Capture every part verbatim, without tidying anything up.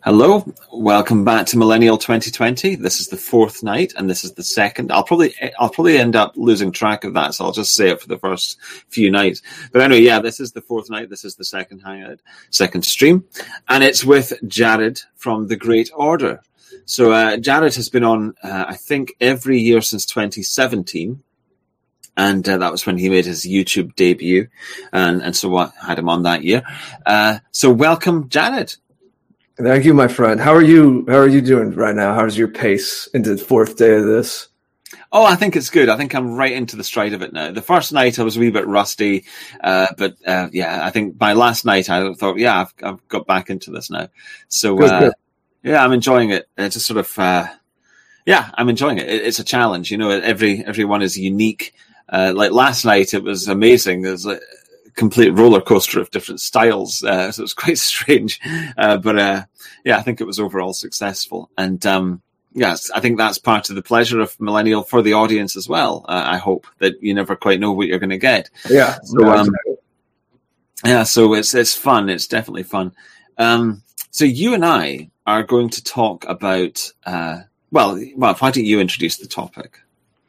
Hello, welcome back to Millennial twenty twenty. This is the fourth night, and this is the second. I'll probably I'll probably end up losing track of that, so I'll just say it for the first few nights. But anyway, yeah, this is the fourth night. This is the second hangout, second stream, and it's with Jared from The Great Order. So uh, Jared has been on, uh, I think, every year since twenty seventeen. And uh, that was when he made his YouTube debut, and, and so I had him on that year. Uh, so welcome, Jared. Thank you, my friend. How are you? How are you doing right now? How's your pace into the fourth day of this? Oh, I think it's good. I think I'm right into the stride of it now. The first night I was a wee bit rusty, uh, but uh, yeah, I think by last night I thought, yeah, I've, I've got back into this now. So Good, uh, good. yeah, I'm enjoying it. It's just sort of, uh, yeah, I'm enjoying it. it. It's a challenge, you know. Every everyone is unique. Uh, like last night, it was amazing. There's a complete roller coaster of different styles, uh, so it was quite strange. Uh, but uh, yeah, I think it was overall successful. And um, yes, I think that's part of the pleasure of Millennial for the audience as well. Uh, I hope that you never quite know what you're going to get. Yeah. So no, um, exactly. yeah, so it's it's fun. It's definitely fun. Um, so you and I are going to talk about. Uh, well, well, why don't you introduce the topic?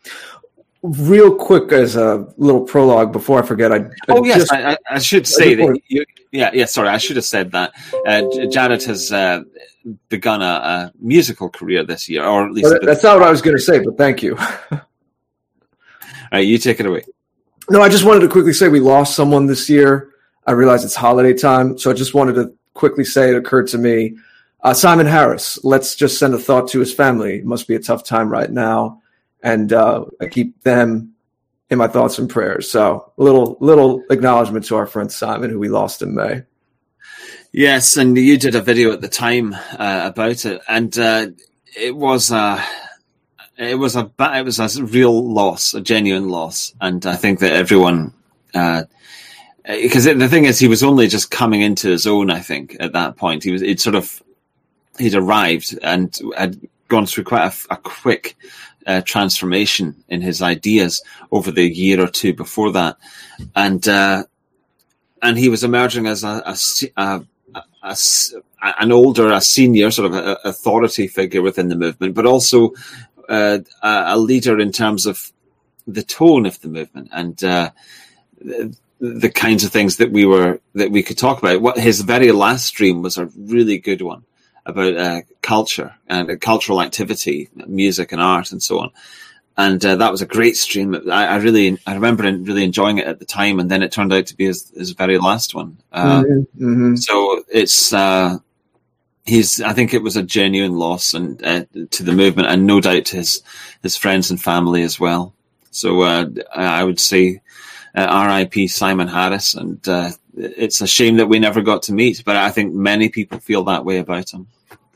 Real quick, as a little prologue before I forget. I, I Oh yes, just, I, I should say before, that. You, yeah, yeah. Sorry, I should have said that. Uh, Jared has uh, begun a, a musical career this year, or at least that, that's not what I was going to say. But thank you. All right, you take it away. No, I just wanted to quickly say we lost someone this year. I realize it's holiday time, so I just wanted to quickly say it occurred to me. Uh, Simon Harris. Let's just send a thought to his family. It must be a tough time right now. And uh, I keep them in my thoughts and prayers. So a little little acknowledgement to our friend Simon, who we lost in May. Yes, and you did a video at the time uh, about it, and uh, it was a it was a it was a real loss, a genuine loss, and I think that everyone. Uh, because the thing is, he was only just coming into his own. I think at that point, he was. He'd sort of he'd arrived and had gone through quite a, a quick. Uh, transformation in his ideas over the year or two before that, and uh, and he was emerging as a, a, a, a, a an older, a senior sort of a, authority figure within the movement, but also uh, a, a leader in terms of the tone of the movement and uh, the, the kinds of things that we were that we could talk about. What his very last stream was a really good one. About uh, culture and uh, cultural activity, music and art, and so on, and uh, that was a great stream. I, I really, I remember really enjoying it at the time, and then it turned out to be his, his very last one. Uh, mm-hmm. Mm-hmm. So it's, uh, he's. I think it was a genuine loss, and uh, to the movement, and no doubt to his his friends and family as well. So uh, I would say, uh, R I P Simon Harris, and uh, it's a shame that we never got to meet, but I think many people feel that way about him.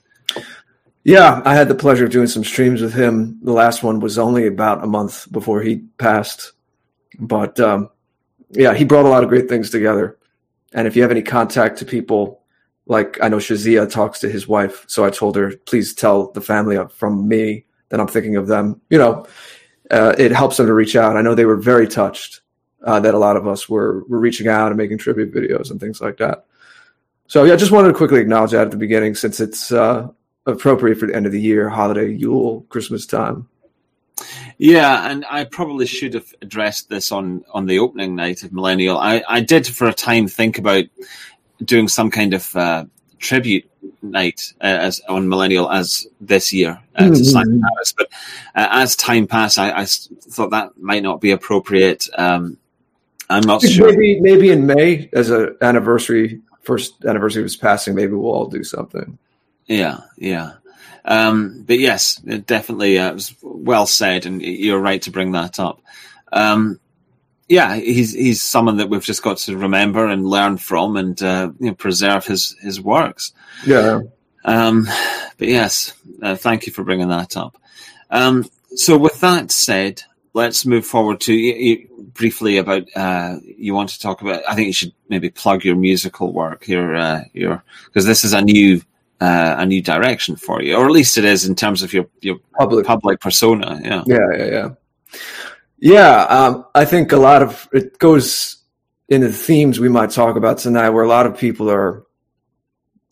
Yeah, I had the pleasure of doing some streams with him. The last one was only about a month before he passed. But um, yeah, he brought a lot of great things together. And if you have any contact to people, like I know Shazia talks to his wife. So I told her, please tell the family from me that I'm thinking of them. You know, uh, it helps them to reach out. I know they were very touched uh, that a lot of us were, were reaching out and making tribute videos and things like that. So yeah, just wanted to quickly acknowledge that at the beginning since it's uh, appropriate for the end of the year, holiday, Yule, Christmas time. Yeah, and I probably should have addressed this on, on the opening night of Millennial. I, I did for a time think about doing some kind of uh, tribute night uh, as on Millennial as this year uh, mm-hmm. to Simon Harris, but uh, as time passed, I, I thought that might not be appropriate. Um, I'm not maybe, sure. Maybe maybe in May as an anniversary, first anniversary of his passing, maybe we'll all do something. Yeah, yeah. Um, but yes, it definitely uh, it was well said, and you're right to bring that up. Um, yeah, he's he's someone that we've just got to remember and learn from, and uh, you know, preserve his his works. Yeah. Um, but yes, uh, thank you for bringing that up. Um, so with that said, let's move forward to you, you, briefly about uh, you want to talk about. I think you should maybe plug your musical work, your uh, your because this is a new. Uh, a new direction for you, or at least it is in terms of your, your public public persona. Yeah, yeah, yeah, yeah. Yeah, um, I think a lot of it goes into the themes we might talk about tonight, where a lot of people are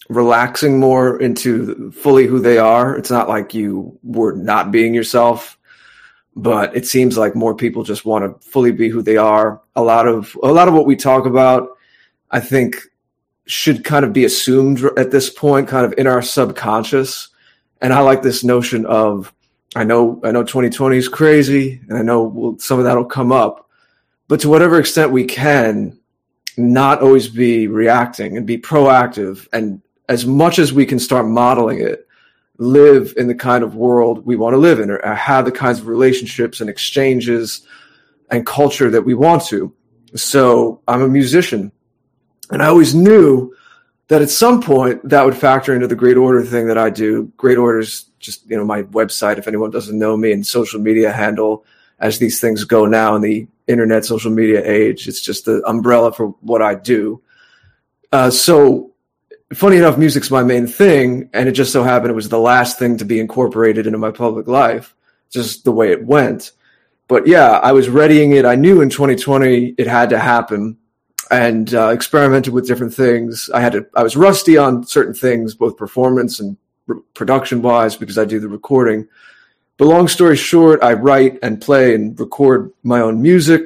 relaxing more into fully who they are. It's not like you were not being yourself, but it seems like more people just want to fully be who they are. A lot of a lot of what we talk about, I think, should kind of be assumed at this point, kind of in our subconscious. And I like this notion of, I know, I know twenty twenty is crazy, and I know we'll, some of that will come up, but to whatever extent we can, not always be reacting and be proactive. And as much as we can start modeling it, live in the kind of world we want to live in, or have the kinds of relationships and exchanges and culture that we want to. So I'm a musician, and I always knew that at some point that would factor into the Great Order thing that I do. Great Order's just, you know, my website, if anyone doesn't know me, and social media handle as these things go now in the internet social media age. It's just the umbrella for what I do. Uh, so funny enough, music's my main thing, and it just so happened it was the last thing to be incorporated into my public life, just the way it went. But yeah, I was readying it. I knew in twenty twenty it had to happen, and uh, experimented with different things. I had to, I was rusty on certain things, both performance and re- production wise, because I do the recording. But long story short, I write and play and record my own music,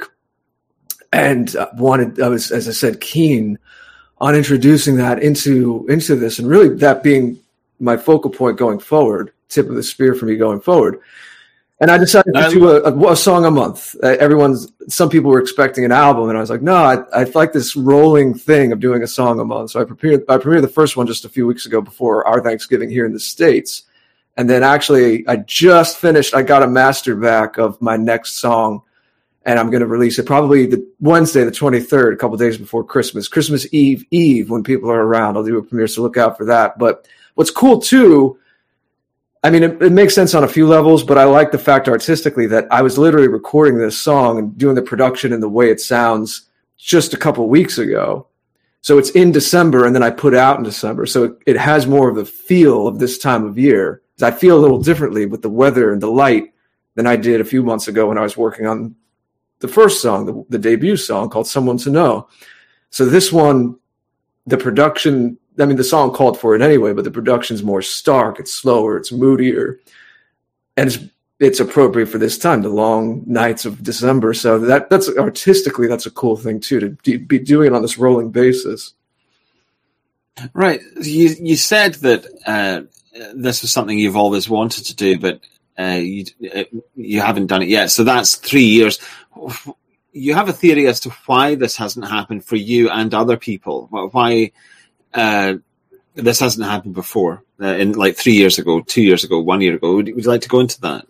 and wanted, I was, as I said, keen on introducing that into, into this, and really that being my focal point going forward, tip of the spear for me going forward. And I decided to do a, a, a song a month. Uh, everyone's, some people were expecting an album, and I was like, no, I, I like this rolling thing of doing a song a month. So I premiered, I premiered the first one just a few weeks ago before our Thanksgiving here in the States. And then actually I just finished, I got a master back of my next song, and I'm going to release it probably the Wednesday, the twenty-third, a couple of days before Christmas, Christmas Eve, Eve, when people are around. I'll do a premiere, so look out for that. But what's cool too, I mean, it, it makes sense on a few levels, but I like the fact artistically that I was literally recording this song and doing the production and the way it sounds just a couple weeks ago. So it's in December, and then I put it out in December. So it, it has more of the feel of this time of year. I feel a little differently with the weather and the light than I did a few months ago when I was working on the first song, the, the debut song called Someone to Know. So this one, the production, I mean, the song called for it anyway, but the production's more stark, it's slower, it's moodier, and it's it's appropriate for this time, the long nights of December. So that that's artistically, that's a cool thing too, to d- be doing it on this rolling basis. Right. You you said that uh, this was something you've always wanted to do, but uh, you you haven't done it yet. So that's three years. You have a theory as to why this hasn't happened for you and other people? Why uh, this hasn't happened before, uh, in like three years ago, two years ago, one year ago? Would, would you like to go into that?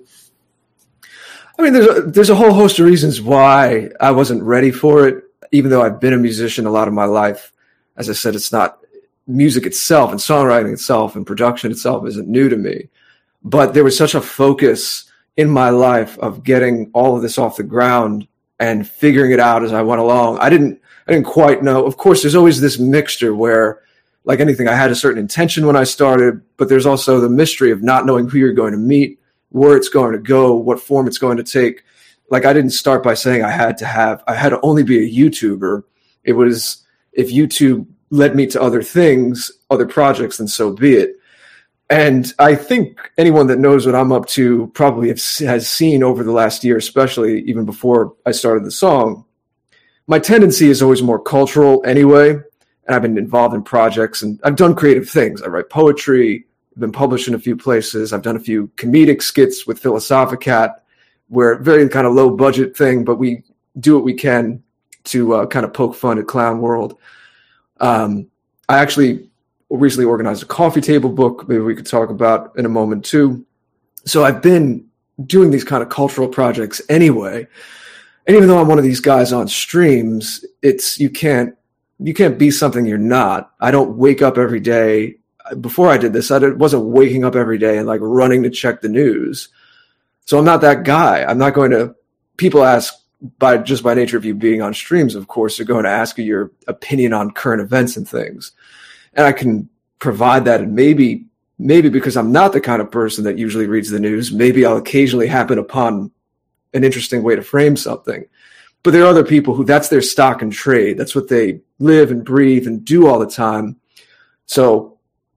I mean, there's a, there's a whole host of reasons why I wasn't ready for it, even though I've been a musician a lot of my life. As I said, it's not music itself and songwriting itself and production itself isn't new to me. But there was such a focus in my life of getting all of this off the ground and figuring it out as I went along. I didn't, I didn't quite know. Of course, there's always this mixture where, like anything, I had a certain intention when I started, but there's also the mystery of not knowing who you're going to meet, where it's going to go, what form it's going to take. Like, I didn't start by saying I had to have, I had to only be a YouTuber. It was, if YouTube led me to other things, other projects, then so be it. And I think anyone that knows what I'm up to probably has seen over the last year, especially even before I started the song, my tendency is always more cultural anyway. And I've been involved in projects and I've done creative things. I write poetry, I've been published in a few places. I've done a few comedic skits with Philosophicat, where very kind of low budget thing, but we do what we can to uh, kind of poke fun at clown world. Um, I actually recently organized a coffee table book, maybe we could talk about in a moment too. So I've been doing these kind of cultural projects anyway. And even though I'm one of these guys on streams, it's, you can't, you can't be something you're not. I don't wake up every day. Before I did this, I wasn't waking up every day and like running to check the news. So I'm not that guy. I'm not going to, people ask by just by nature of you being on streams, of course, they're going to ask you your opinion on current events and things. And I can provide that. And maybe, maybe because I'm not the kind of person that usually reads the news, maybe I'll occasionally happen upon an interesting way to frame something. But there are other people who that's their stock and trade. That's what they live and breathe and do all the time. So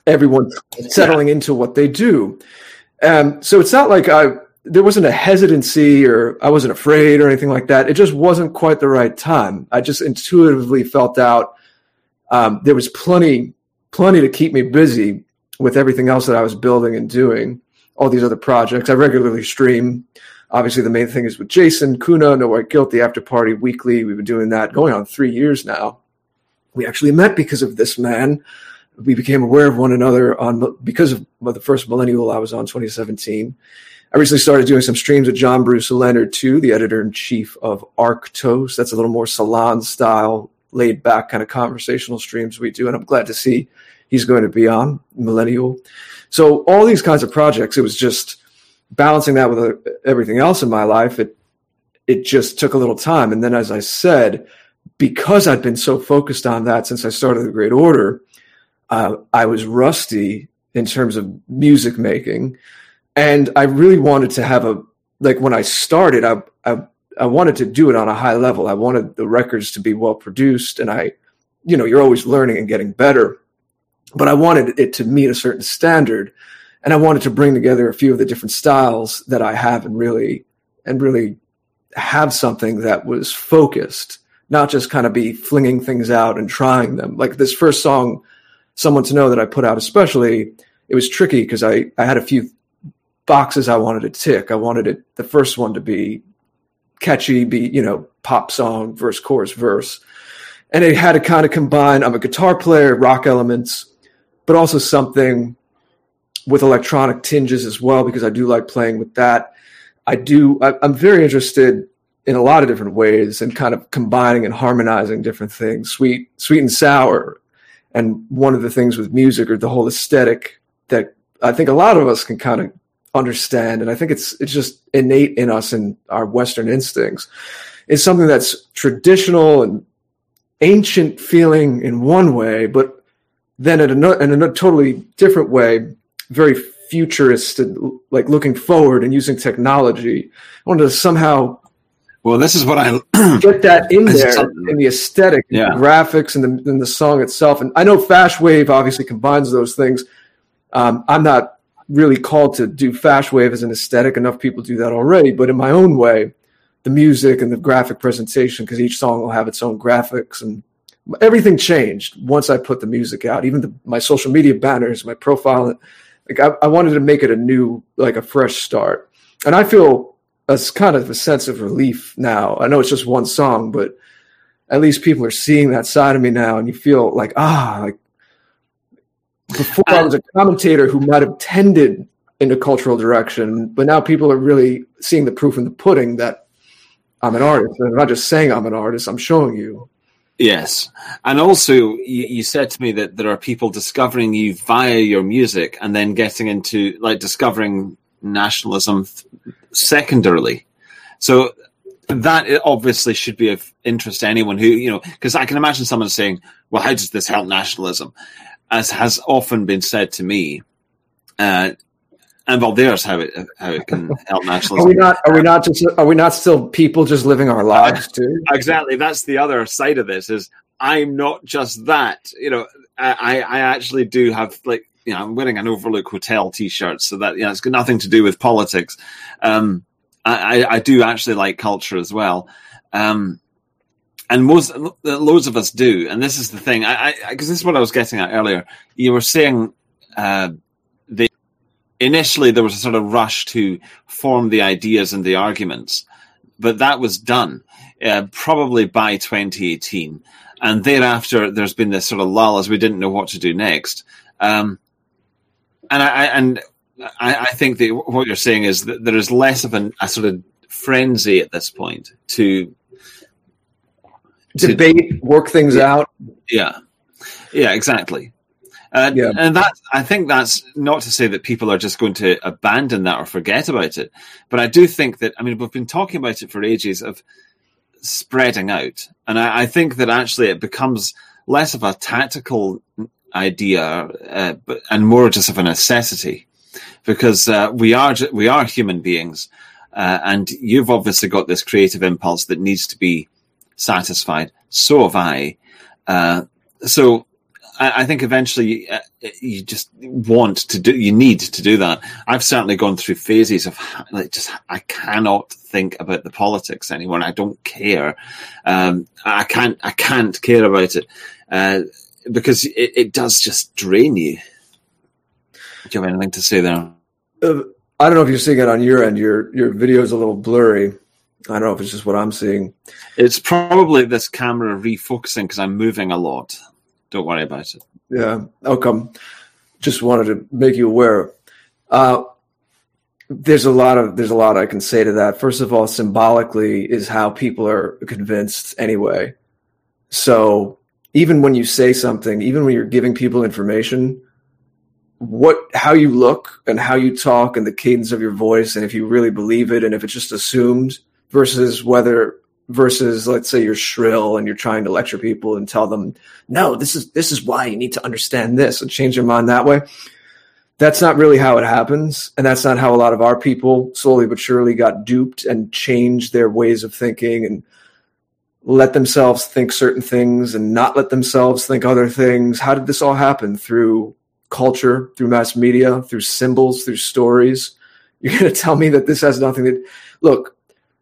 everyone settling yeah. into what they do. Um, so it's not like I there wasn't a hesitancy or I wasn't afraid or anything like that. It just wasn't quite the right time. I just intuitively felt out um, there was plenty, plenty to keep me busy with everything else that I was building and doing, all these other projects. I regularly stream. Obviously, the main thing is with Jason Kuna, No White Guilt, the After Party Weekly. We've been doing that going on three years now. We actually met because of this man. We became aware of one another on because of the first Millennial I was on, twenty seventeen. I recently started doing some streams with John Bruce Leonard, too, the editor-in-chief of Arctos. That's a little more salon-style, laid-back kind of conversational streams we do, and I'm glad to see he's going to be on Millennial. So all these kinds of projects, it was just balancing that with everything else in my life. It it just took a little time. And then, as I said, because I'd been so focused on that since I started the Great Order, uh, I was rusty in terms of music making. And I really wanted to have a, like when I started, I, I, I wanted to do it on a high level. I wanted the records to be well produced. And I, you know, you're always learning and getting better, but I wanted it to meet a certain standard. And I wanted to bring together a few of the different styles that I have and really, and really have something that was focused, not just kind of be flinging things out and trying them. Like this first song, Someone to Know, that I put out especially, it was tricky because I, I had a few boxes I wanted to tick. I wanted it, the first one to be catchy, be, you know, pop song, verse, chorus, verse. And it had to kind of combine, I'm a guitar player, rock elements, but also something with electronic tinges as well, because I do like playing with that. I do, I, I'm very interested in a lot of different ways and kind of combining and harmonizing different things, sweet, sweet and sour. And one of the things with music, or the whole aesthetic, that I think a lot of us can kind of understand, and I think it's it's just innate in us and our Western instincts, is something that's traditional and ancient feeling in one way, but then in a, in a totally different way, very futurist and like looking forward and using technology. I wanted to somehow well, this is what I get that in there in the aesthetic, yeah. the graphics, and the, and the song itself. And I know Fash Wave obviously combines those things. Um, I'm not really called to do Fash Wave as an aesthetic. Enough people do that already. But in my own way, the music and the graphic presentation, because each song will have its own graphics, and everything changed once I put the music out. Even the, my social media banners, my profile, like I, I wanted to make it a new, like a fresh start. And I feel a kind of a sense of relief now. I know it's just one song, but at least people are seeing that side of me now, and you feel like, ah, like before I was a commentator who might have tended in a cultural direction, but now people are really seeing the proof in the pudding that I'm an artist. And I'm not just saying I'm an artist, I'm showing you. Yes. And also, you, you said to me that there are people discovering you via your music and then getting into, like, discovering nationalism secondarily. So that obviously should be of interest to anyone who, you know, because I can imagine someone saying, well, how does this help nationalism? As has often been said to me. Uh, and well, there's how it how it can help nationalism. Are we not? Are we not just? Are we not still people just living our lives too? Exactly. That's the other side of this. Is I'm not just that. You know, I I actually do have, like, you know, I'm wearing an Overlook Hotel T-shirt, so that, you know, it's got nothing to do with politics. Um, I, I do actually like culture as well, um, and most loads of us do. And this is the thing, I because this is what I was getting at earlier. You were saying uh, the initially there was a sort of rush to form the ideas and the arguments, but that was done uh, probably by twenty eighteen, and thereafter there's been this sort of lull as we didn't know what to do next. Um, And I, and I, I think that what you're saying is that there is less of an, a sort of frenzy at this point to, to debate, work things yeah, out. Yeah, yeah, exactly. Uh, yeah. And that, I think that's not to say that people are just going to abandon that or forget about it. But I do think that, I mean, we've been talking about it for ages of spreading out. And I, I think that actually it becomes less of a tactical idea, uh, but and more just of a necessity, because uh, we are we are human beings, uh, and you've obviously got this creative impulse that needs to be satisfied. So have I. Uh, so I, I think eventually uh, you just want to do, you need to do that. I've certainly gone through phases of like just, I cannot think about the politics anymore. And I don't care. Um, I can't, I can't care about it, uh, because it, it does just drain you. Do you have anything to say there? Uh, I don't know if you're seeing it on your end. Your, your video is a little blurry. I don't know if it's just what I'm seeing. It's probably this camera refocusing because I'm moving a lot. Don't worry about it. Yeah. Okay. Just wanted to make you aware. Uh, there's a lot of there's a lot I can say to that. First of all, symbolically is how people are convinced anyway. So even when you say something, even when you're giving people information, what how you look and how you talk and the cadence of your voice, and if you really believe it and if it's just assumed, versus whether versus let's say you're shrill and you're trying to lecture people and tell them, no, this is this is why you need to understand this and change their mind that way. That's not really how it happens. And that's not how a lot of our people slowly but surely got duped and changed their ways of thinking and let themselves think certain things and not let themselves think other things. How did this all happen? Through culture, through mass media, through symbols, through stories. You're going to tell me that this has nothing to look.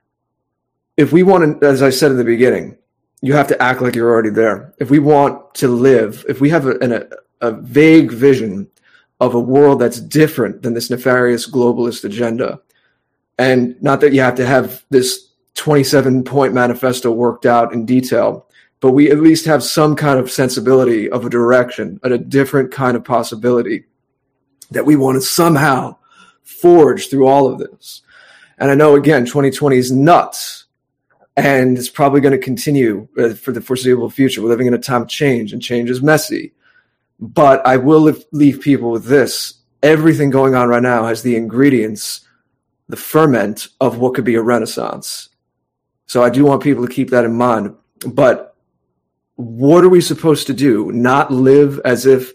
If we want to, as I said in the beginning, you have to act like you're already there. If we want to live, if we have a, an, a, a vague vision of a world that's different than this nefarious globalist agenda, and not that you have to have this twenty-seven point manifesto worked out in detail, but we at least have some kind of sensibility of a direction and a different kind of possibility that we want to somehow forge through all of this. And I know, again, twenty twenty is nuts. And it's probably going to continue uh, for the foreseeable future. We're living in a time of change, and change is messy. But I will leave, leave people with this. Everything going on right now has the ingredients, the ferment of what could be a renaissance. So I do want people to keep that in mind. But what are we supposed to do? Not live as if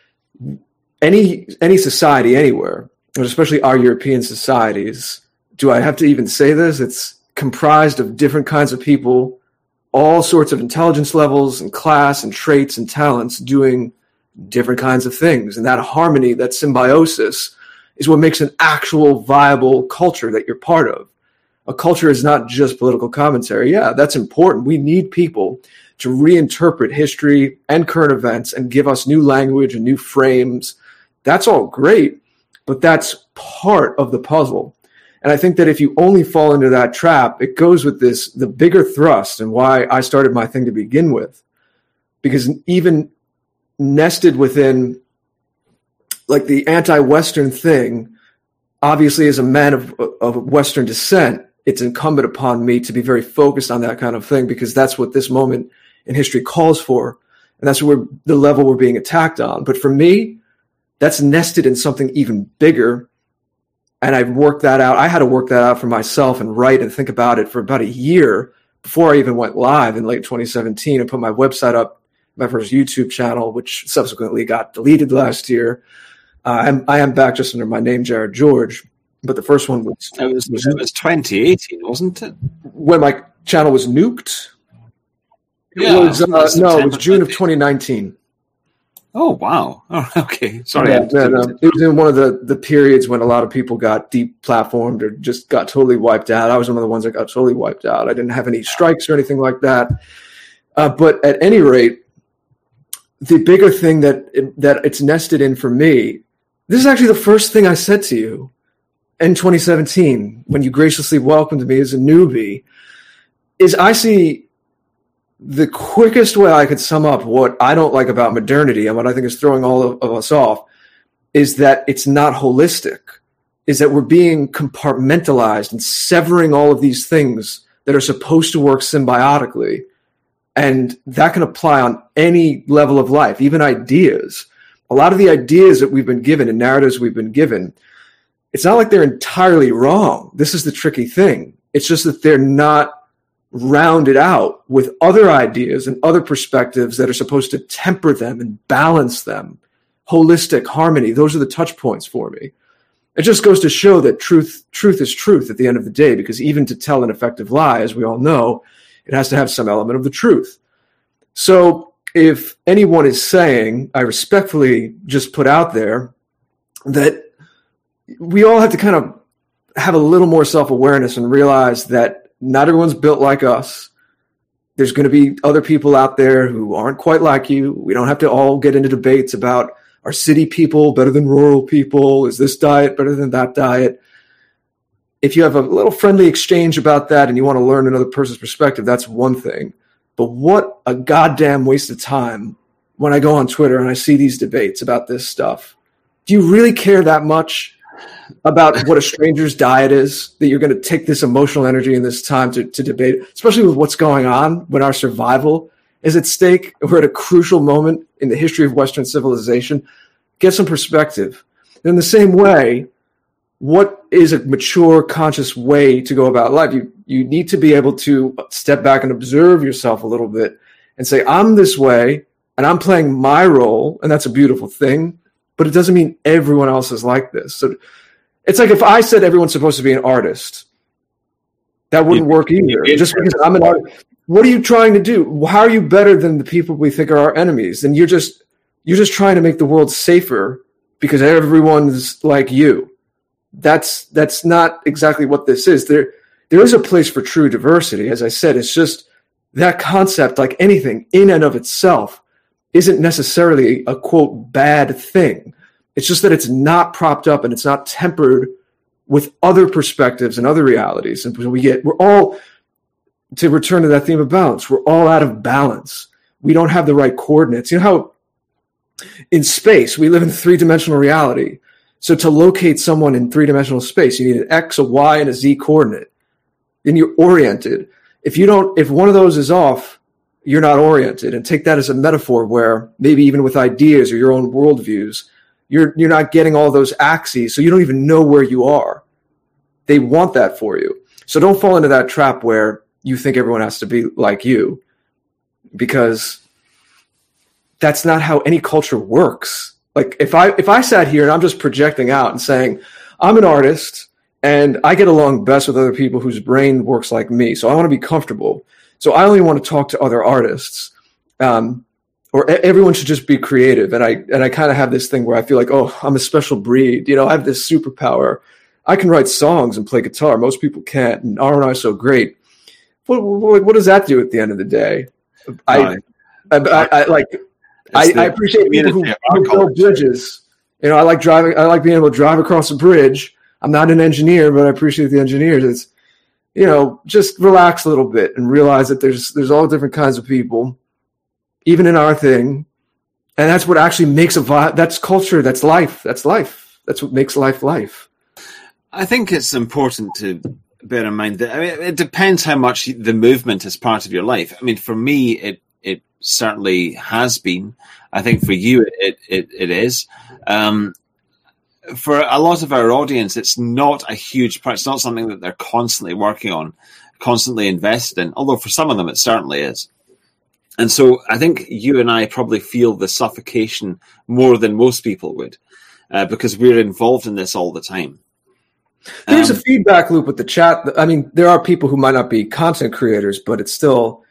any any society anywhere, but especially our European societies, do I have to even say this? It's comprised of different kinds of people, all sorts of intelligence levels and class and traits and talents doing different kinds of things. And that harmony, that symbiosis is what makes an actual viable culture that you're part of. A culture is not just political commentary. Yeah, that's important. We need people to reinterpret history and current events and give us new language and new frames. That's all great, but that's part of the puzzle. And I think that if you only fall into that trap, it goes with this, the bigger thrust and why I started my thing to begin with. Because even nested within like the anti-Western thing, obviously as a man of, of Western descent, it's incumbent upon me to be very focused on that kind of thing because that's what this moment in history calls for. And that's where the level we're being attacked on. But for me, that's nested in something even bigger. And I've worked that out. I had to work that out for myself and write and think about it for about a year before I even went live in late twenty seventeen and put my website up, my first YouTube channel, which subsequently got deleted last year. Uh, I'm, I am back just under my name, Jared George. But the first one was... It was, was, it was twenty eighteen, wasn't it? When my channel was nuked? Yeah, it was, uh, no, it was June of twenty nineteen. Oh, wow. Oh, okay. Sorry. Yeah, man, um, it was in one of the, the periods when a lot of people got deplatformed or just got totally wiped out. I was one of the ones that got totally wiped out. I didn't have any strikes or anything like that. Uh, but at any rate, the bigger thing that it, that it's nested in for me, this is actually the first thing I said to you in twenty seventeen when you graciously welcomed me as a newbie, is I see the quickest way I could sum up what I don't like about modernity and what I think is throwing all of, of us off is that it's not holistic, is that we're being compartmentalized and severing all of these things that are supposed to work symbiotically. And that can apply on any level of life, even ideas. A lot of the ideas that we've been given and narratives we've been given, it's not like they're entirely wrong. This is the tricky thing. It's just that they're not rounded out with other ideas and other perspectives that are supposed to temper them and balance them. Holistic harmony. Those are the touch points for me. It just goes to show that truth, truth is truth at the end of the day, because even to tell an effective lie, as we all know, it has to have some element of the truth. So if anyone is saying, I respectfully just put out there that we all have to kind of have a little more self-awareness and realize that not everyone's built like us. There's going to be other people out there who aren't quite like you. We don't have to all get into debates about, are city people better than rural people? Is this diet better than that diet? If you have a little friendly exchange about that and you want to learn another person's perspective, that's one thing. But what a goddamn waste of time when I go on Twitter and I see these debates about this stuff. Do you really care that much about what a stranger's diet is, that you're going to take this emotional energy and this time to, to debate, especially with what's going on when our survival is at stake? We're at a crucial moment in the history of Western civilization. Get some perspective. In the same way, what is a mature, conscious way to go about life? You you need to be able to step back and observe yourself a little bit and say, I'm this way and I'm playing my role, and that's a beautiful thing, but it doesn't mean everyone else is like this. So it's like if I said everyone's supposed to be an artist, that wouldn't work either. Just because I'm an artist. What are you trying to do? How are you better than the people we think are our enemies? And you're just you're just trying to make the world safer because everyone's like you. That's that's not exactly what this is. There there is a place for true diversity. As I said, it's just that concept, like anything in and of itself, isn't necessarily a, quote, bad thing. It's just that it's not propped up and it's not tempered with other perspectives and other realities. And we get, we're all, to return to that theme of balance, we're all out of balance. We don't have the right coordinates. You know how in space, we live in three-dimensional reality. So to locate someone in three-dimensional space, you need an X, a Y, and a Z coordinate. Then you're oriented. If you don't, if one of those is off, you're not oriented. And take that as a metaphor where maybe even with ideas or your own worldviews, you're you're not getting all those axes, so you don't even know where you are. They want that for you. So don't fall into that trap where you think everyone has to be like you, because that's not how any culture works. Like if I if I sat here and I'm just projecting out and saying, I'm an artist and I get along best with other people whose brain works like me, so I want to be comfortable. So I only want to talk to other artists, um, or everyone should just be creative. And I and I kind of have this thing where I feel like, oh, I'm a special breed. You know, I have this superpower. I can write songs and play guitar. Most people can't. And R and I are so great. What, what, what does that do at the end of the day? I, I, I, I like. I, I appreciate people who, who build bridges. You know, I like driving. I like being able to drive across a bridge. I'm not an engineer, but I appreciate the engineers. It's, you know, just relax a little bit and realize that there's there's all different kinds of people, even in our thing, and that's what actually makes a vibe. That's culture. That's life. That's life. That's what makes life life. I think it's important to bear in mind that, I mean, it depends how much the movement is part of your life. I mean, for me, it it certainly has been. I think for you, it it, it is. Um, for a lot of our audience, it's not a huge part. It's not something that they're constantly working on, constantly invested in, although for some of them it certainly is. And so I think you and I probably feel the suffocation more than most people would, uh, because we're involved in this all the time. There's um, a feedback loop with the chat. I mean, there are people who might not be content creators, but it's still,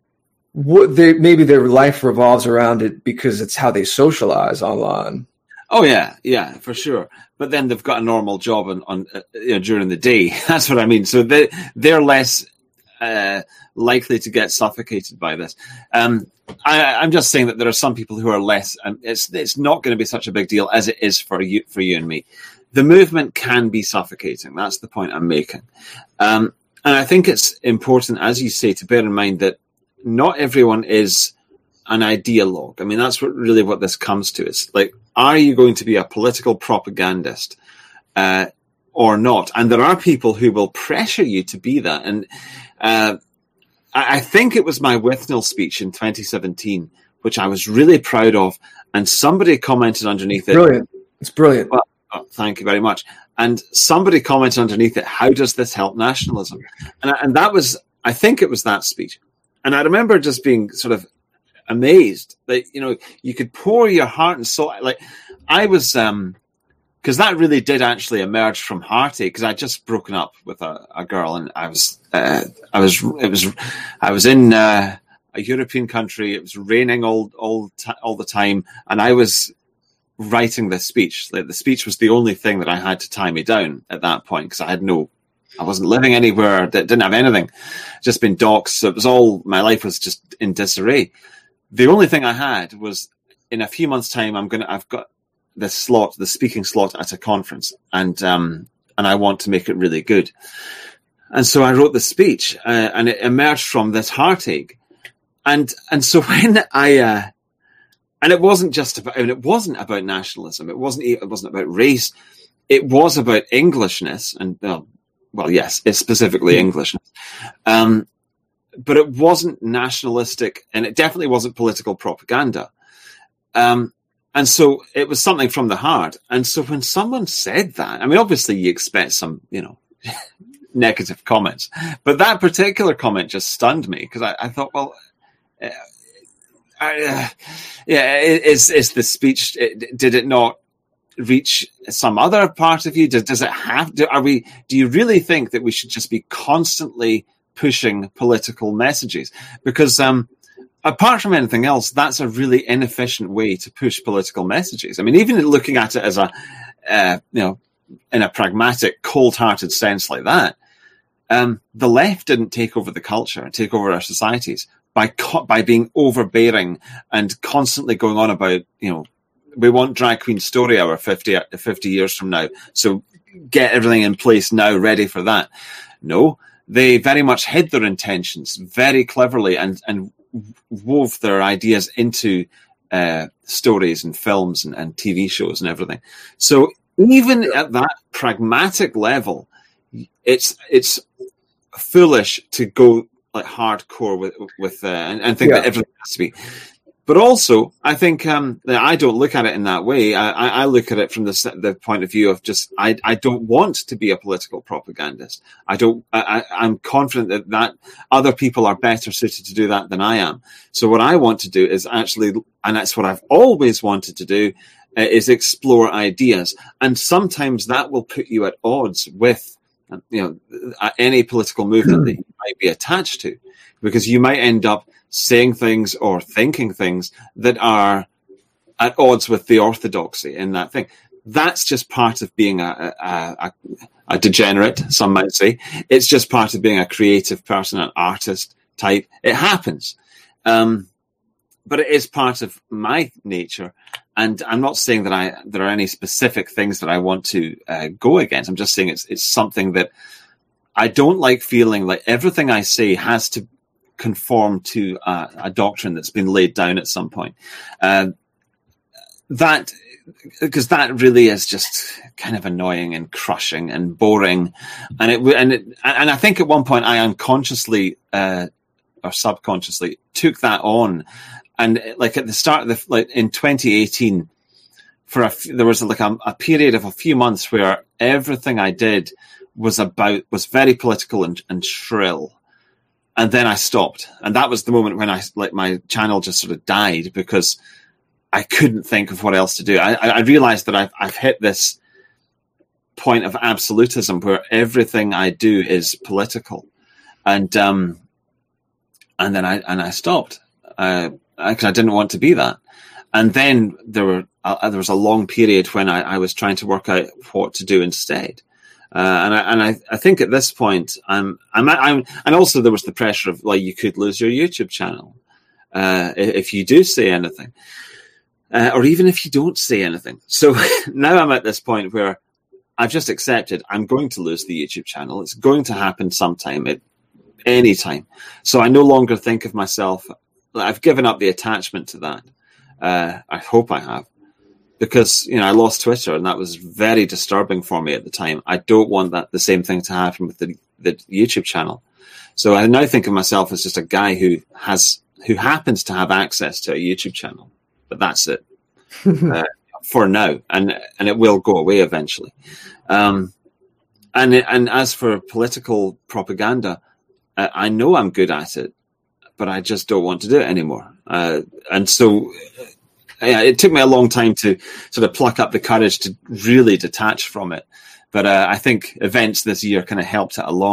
they, maybe their life revolves around it because it's how they socialize online. Oh yeah, yeah, for sure. But then they've got a normal job on, on uh, you know, during the day. That's what I mean. So they they're less uh, likely to get suffocated by this. Um, I, I'm just saying that there are some people who are less. Um, it's it's not going to be such a big deal as it is for you for you and me. The movement can be suffocating. That's the point I'm making. Um, and I think it's important, as you say, to bear in mind that not everyone is an ideologue. I mean, that's what really what this comes to. It's like, are you going to be a political propagandist uh, or not? And there are people who will pressure you to be that. And uh, I, I think it was my Withnell speech in twenty seventeen, which I was really proud of. And somebody commented underneath it. Brilliant. It's brilliant. Well, oh, thank you very much. And somebody commented underneath it, how does this help nationalism? And, and that was, I think it was that speech. And I remember just being sort of amazed that, you know, you could pour your heart and soul. Like I was, um, because that really did actually emerge from heartache, because I'd just broken up with a, a girl, and I was, uh, I was, it was, I was in, uh, a European country. It was raining all all t- all the time, and I was writing this speech. Like, the speech was the only thing that I had to tie me down at that point, because I had no, I wasn't living anywhere, didn't have anything, just been doxxed. So it was all, my life was just in disarray. The only thing I had was, in a few months' time, I'm gonna, I've got this slot, the speaking slot at a conference, and um, and I want to make it really good. And so I wrote the speech, uh, and it emerged from this heartache. And and so when I. Uh, And it wasn't just about, I mean, it wasn't about nationalism. It wasn't, it wasn't about race. It was about Englishness. And, well, well yes, it's specifically Englishness. Um, but it wasn't nationalistic, and it definitely wasn't political propaganda. Um, and so it was something from the heart. And so when someone said that, I mean, obviously you expect some, you know, negative comments, but that particular comment just stunned me, because I, I thought, well, uh, Uh, yeah, is is the speech? Did it not reach some other part of you? Does, does it have? Do, are we? Do you really think that we should just be constantly pushing political messages? Because um, apart from anything else, that's a really inefficient way to push political messages. I mean, even looking at it as a, uh, you know, in a pragmatic, cold-hearted sense like that, um, the left didn't take over the culture, take over our societies. By co- by being overbearing and constantly going on about, you know, we want Drag Queen Story Hour fifty, fifty years from now, so get everything in place now, ready for that. No, they very much hid their intentions very cleverly and, and wove their ideas into uh, stories and films and, and T V shows and everything. So even at that pragmatic level, it's it's foolish to go like hardcore with with uh, and, and think yeah. that everything has to be. But also, I think um, I don't look at it in that way. I, I look at it from the the point of view of just I, I don't want to be a political propagandist. I don't. I, I'm confident that that other people are better suited to do that than I am. So what I want to do is actually, and that's what I've always wanted to do, uh, is explore ideas. And sometimes that will put you at odds with, you know, any political movement that you might be attached to, because you might end up saying things or thinking things that are at odds with the orthodoxy in that thing. That's just part of being a, a, a, a degenerate, some might say. It's just part of being a creative person, an artist type. It happens. Um, but it is part of my nature. And I'm not saying that I there are any specific things that I want to uh, go against. I'm just saying it's it's something that I don't like feeling like everything I say has to conform to a, a doctrine that's been laid down at some point. Uh, that because that really is just kind of annoying and crushing and boring. And it and it, and I think at one point I unconsciously uh, or subconsciously took that on. And like at the start of the, like in twenty eighteen, for a, there was like a, a period of a few months where everything I did was about, was very political and, and shrill. And then I stopped. And that was the moment when I, like my channel just sort of died because I couldn't think of what else to do. I, I realized that I've, I've hit this point of absolutism where everything I do is political. And, um, and then I, and I stopped. Uh, because I didn't want to be that. And then there were uh, there was a long period when I, I was trying to work out what to do instead. Uh, and I and I, I think at this point I'm, I'm I'm and also there was the pressure of like you could lose your YouTube channel uh, if you do say anything, uh, or even if you don't say anything. So now I'm at this point where I've just accepted I'm going to lose the YouTube channel. It's going to happen sometime at any time. So I no longer think of myself. I've given up the attachment to that. Uh, I hope I have, because you know I lost Twitter, and that was very disturbing for me at the time. I don't want that the same thing to happen with the, the YouTube channel. So I now think of myself as just a guy who has who happens to have access to a YouTube channel, but that's it uh, for now, and and it will go away eventually. Um, and and as for political propaganda, uh, I know I'm good at it, but I just don't want to do it anymore. Uh, and so yeah, it took me a long time to sort of pluck up the courage to really detach from it. But uh, I think events this year kind of helped it along.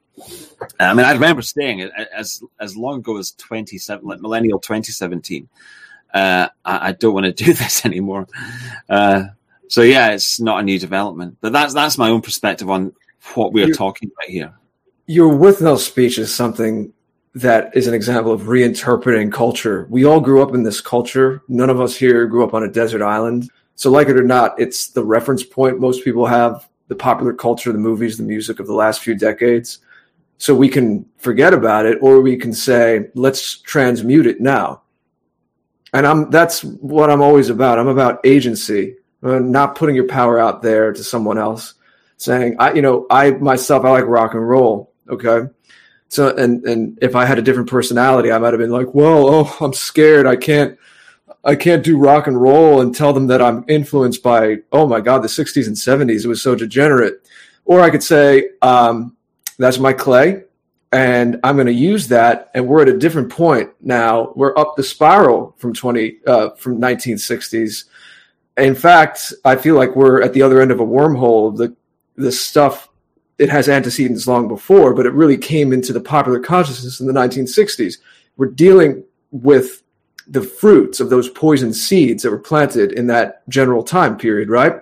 I mean, I remember staying as as long ago as twenty-seven, like millennial twenty seventeen. Uh, I, I don't want to do this anymore. Uh, so yeah, it's not a new development, but that's that's my own perspective on what we're talking about here. Your with no speech is something that is an example of reinterpreting culture. We all grew up in this culture. None of us here grew up on a desert island. So like it or not, it's the reference point most people have, the popular culture, the movies, the music of the last few decades. So we can forget about it, or we can say, let's transmute it now. And I'm that's what I'm always about. I'm about agency, not putting your power out there to someone else, saying, I, you know, I myself, I like rock and roll. Okay. So, and, and if I had a different personality, I might have been like, well, oh, I'm scared. I can't, I can't do rock and roll and tell them that I'm influenced by, oh my God, the sixties and seventies. It was so degenerate. Or I could say, um, that's my clay and I'm going to use that. And we're at a different point now. We're up the spiral from twenty, uh, from nineteen sixties. In fact, I feel like we're at the other end of a wormhole. The, the stuff, it has antecedents long before, but it really came into the popular consciousness in the nineteen sixties. We're dealing with the fruits of those poison seeds that were planted in that general time period, right?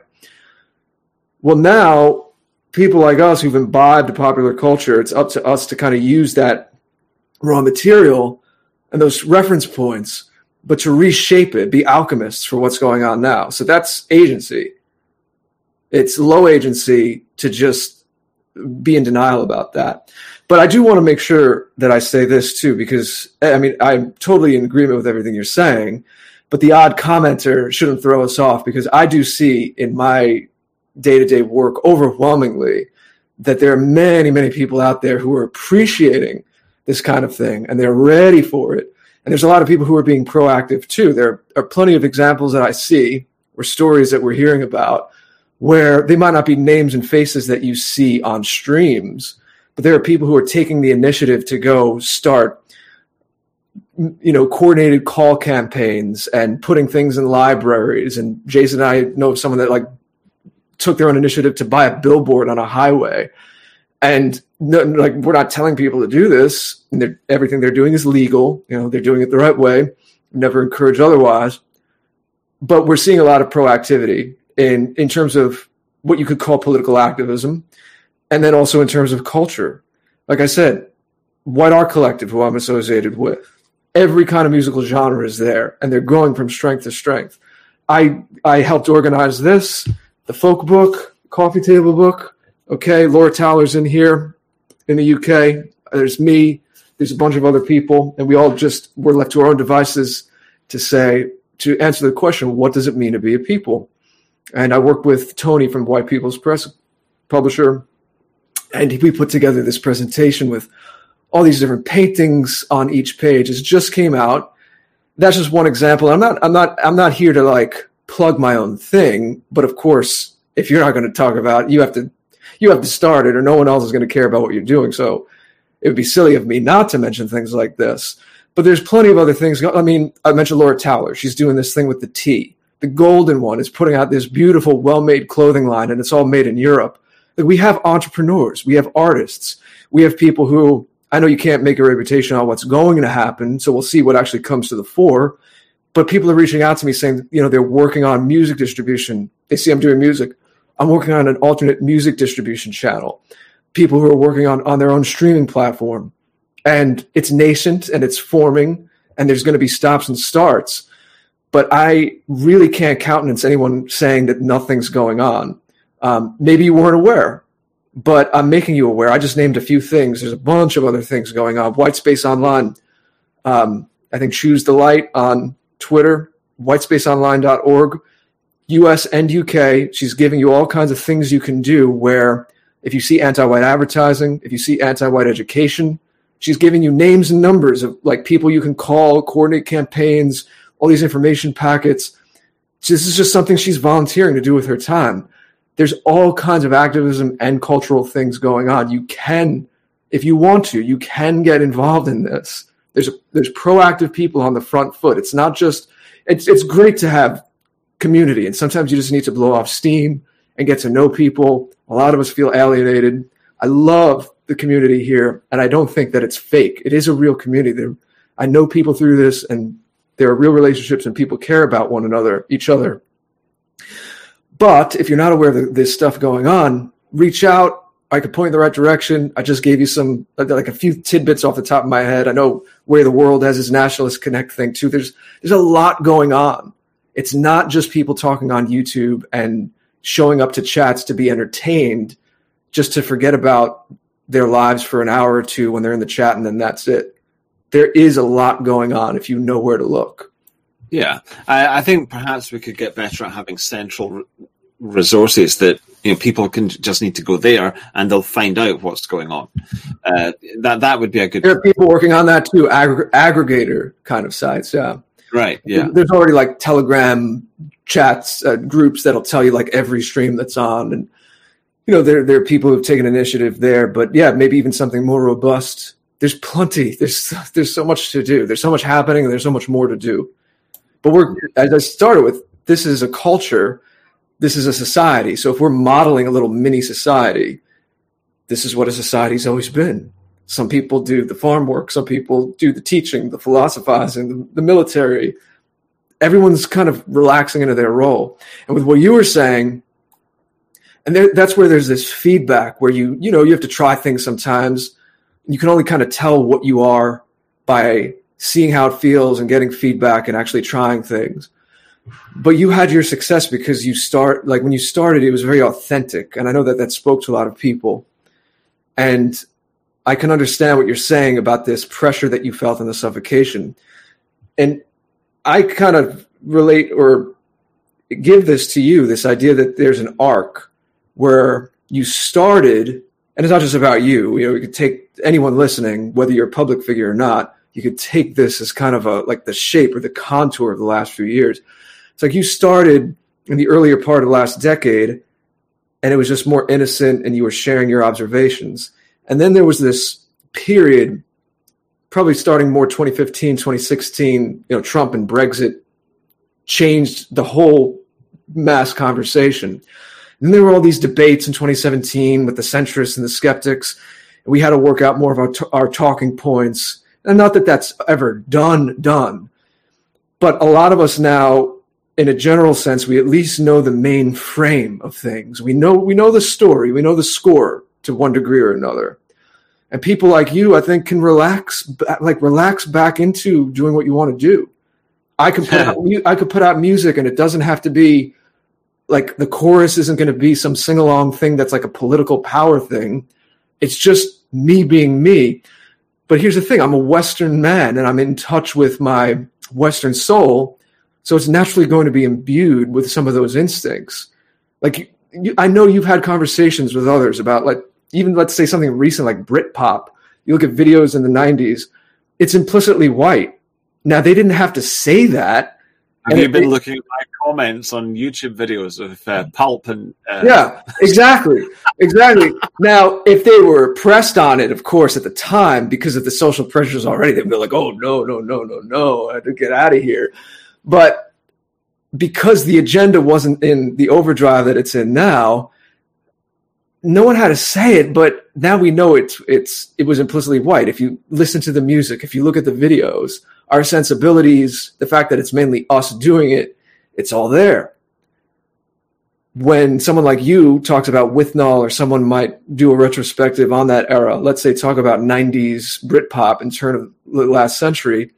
Well, now, people like us who've imbibed the popular culture, it's up to us to kind of use that raw material and those reference points, but to reshape it, be alchemists for what's going on now. So that's agency. It's low agency to just be in denial about that. But I do want to make sure that I say this too, because I mean, I'm totally in agreement with everything you're saying, but the odd commenter shouldn't throw us off, because I do see in my day-to-day work overwhelmingly that there are many, many people out there who are appreciating this kind of thing and they're ready for it. And there's a lot of people who are being proactive too. There are plenty of examples that I see or stories that we're hearing about where they might not be names and faces that you see on streams, but there are people who are taking the initiative to go start, you know, coordinated call campaigns and putting things in libraries. And Jason and I know of someone that like took their own initiative to buy a billboard on a highway. And no, like, we're not telling people to do this. And they're, everything they're doing is legal. You know, they're doing it the right way. Never encourage otherwise. But we're seeing a lot of proactivity in, in terms of what you could call political activism. And then also in terms of culture. Like I said, White Art Collective, who I'm associated with, every kind of musical genre is there, and they're growing from strength to strength. I I helped organize this, the folk book, coffee table book. Okay, Laura Towler's in here in the U K. There's me. There's a bunch of other people, and we all just were left to our own devices to say, to answer the question, what does it mean to be a people? And I work with Tony from White People's Press, publisher, and we put together this presentation with all these different paintings on each page. It just came out. That's just one example. I'm not, I'm not, I'm not here to like plug my own thing, but of course, if you're not going to talk about it, you have to, you have to start it, or no one else is going to care about what you're doing. So it would be silly of me not to mention things like this. But there's plenty of other things. I mean, I mentioned Laura Towler. She's doing this thing with the tea. The Golden One is putting out this beautiful, well-made clothing line, and it's all made in Europe. Like, we have entrepreneurs. We have artists. We have people who, I know you can't make a reputation on what's going to happen, so we'll see what actually comes to the fore. But people are reaching out to me saying, you know, they're working on music distribution. They see I'm doing music. I'm working on an alternate music distribution channel. People who are working on, on their own streaming platform. And it's nascent and it's forming, and there's going to be stops and starts. But I really can't countenance anyone saying that nothing's going on. Um, maybe you weren't aware, but I'm making you aware. I just named a few things. There's a bunch of other things going on. Whitespace Online, um, I think Choose the Light on Twitter, whitespace online dot org, U S and U K. She's giving you all kinds of things you can do where if you see anti-white advertising, if you see anti-white education, she's giving you names and numbers of like people you can call, coordinate campaigns, all these information packets. This is just something she's volunteering to do with her time. There's all kinds of activism and cultural things going on. You can, if you want to, you can get involved in this. There's there's proactive people on the front foot. It's not just, it's it's great to have community, and sometimes you just need to blow off steam and get to know people. A lot of us feel alienated. I love the community here, and I don't think that it's fake. It is a real community. There, I know people through this, and there are real relationships, and people care about one another, each other. But if you're not aware of this stuff going on, reach out. I could point in the right direction. I just gave you some, like a few tidbits off the top of my head. I know Way of the World has his Nationalist Connect thing too. There's there's a lot going on. It's not just people talking on YouTube and showing up to chats to be entertained, just to forget about their lives for an hour or two when they're in the chat, and then that's it. There is a lot going on if you know where to look. Yeah, I, I think perhaps we could get better at having central re- resources that, you know, people can just need to go there and they'll find out what's going on. Uh, that that would be a good. There are people working on that too, aggr- aggregator kind of sites. Yeah, right. Yeah, there's already like Telegram chats, uh, groups that'll tell you like every stream that's on, and you know there there are people who've taken initiative there. But yeah, maybe even something more robust. There's plenty. There's there's so much to do. There's so much happening, and there's so much more to do. But we're, as I started with, this is a culture. This is a society. So if we're modeling a little mini society, this is what a society's always been. Some people do the farm work. Some people do the teaching, the philosophizing, the, the military. Everyone's kind of relaxing into their role. And with what you were saying, and there, that's where there's this feedback where you, you know, you have to try things sometimes. You can only kind of tell what you are by seeing how it feels and getting feedback and actually trying things. But you had your success because you start, like when you started, it was very authentic. And I know that that spoke to a lot of people. And I can understand what you're saying about this pressure that you felt and the suffocation. And I kind of relate or give this to you, this idea that there's an arc where you started, and it's not just about you. You know, you could take anyone listening, whether you're a public figure or not, you could take this as kind of a, like the shape or the contour of the last few years. It's like you started in the earlier part of the last decade, and it was just more innocent, and you were sharing your observations. And then there was this period, probably starting more twenty fifteen, twenty sixteen, you know, Trump and Brexit changed the whole mass conversation. And then there were all these debates in twenty seventeen with the centrists and the skeptics. And we had to work out more of our, t- our talking points. And not that that's ever done, done. But a lot of us now, in a general sense, we at least know the main frame of things. We know we know the story. We know the score to one degree or another. And people like you, I think, can relax, like relax back into doing what you want to do. I could put out, I could put out music, and it doesn't have to be like the chorus isn't going to be some sing along thing that's like a political power thing. It's just me being me. But here's the thing: I'm a Western man, and I'm in touch with my Western soul. So it's naturally going to be imbued with some of those instincts. Like, you, I know you've had conversations with others about, like, even let's say something recent like Britpop. You look at videos in the nineties, it's implicitly white. Now, they didn't have to say that. Have you been it, looking at my comments on YouTube videos of uh, Pulp and... Uh... Yeah, exactly. Exactly. Now, if they were pressed on it, of course, at the time, because of the social pressures already, they'd be like, oh, no, no, no, no, no, I had to get out of here. But because the agenda wasn't in the overdrive that it's in now, no one had to say it, but now we know it's it's it was implicitly white. If you listen to the music, if you look at the videos, our sensibilities, the fact that it's mainly us doing it, it's all there. When someone like you talks about Withnall, or someone might do a retrospective on that era, let's say talk about nineties Britpop in turn of the last century,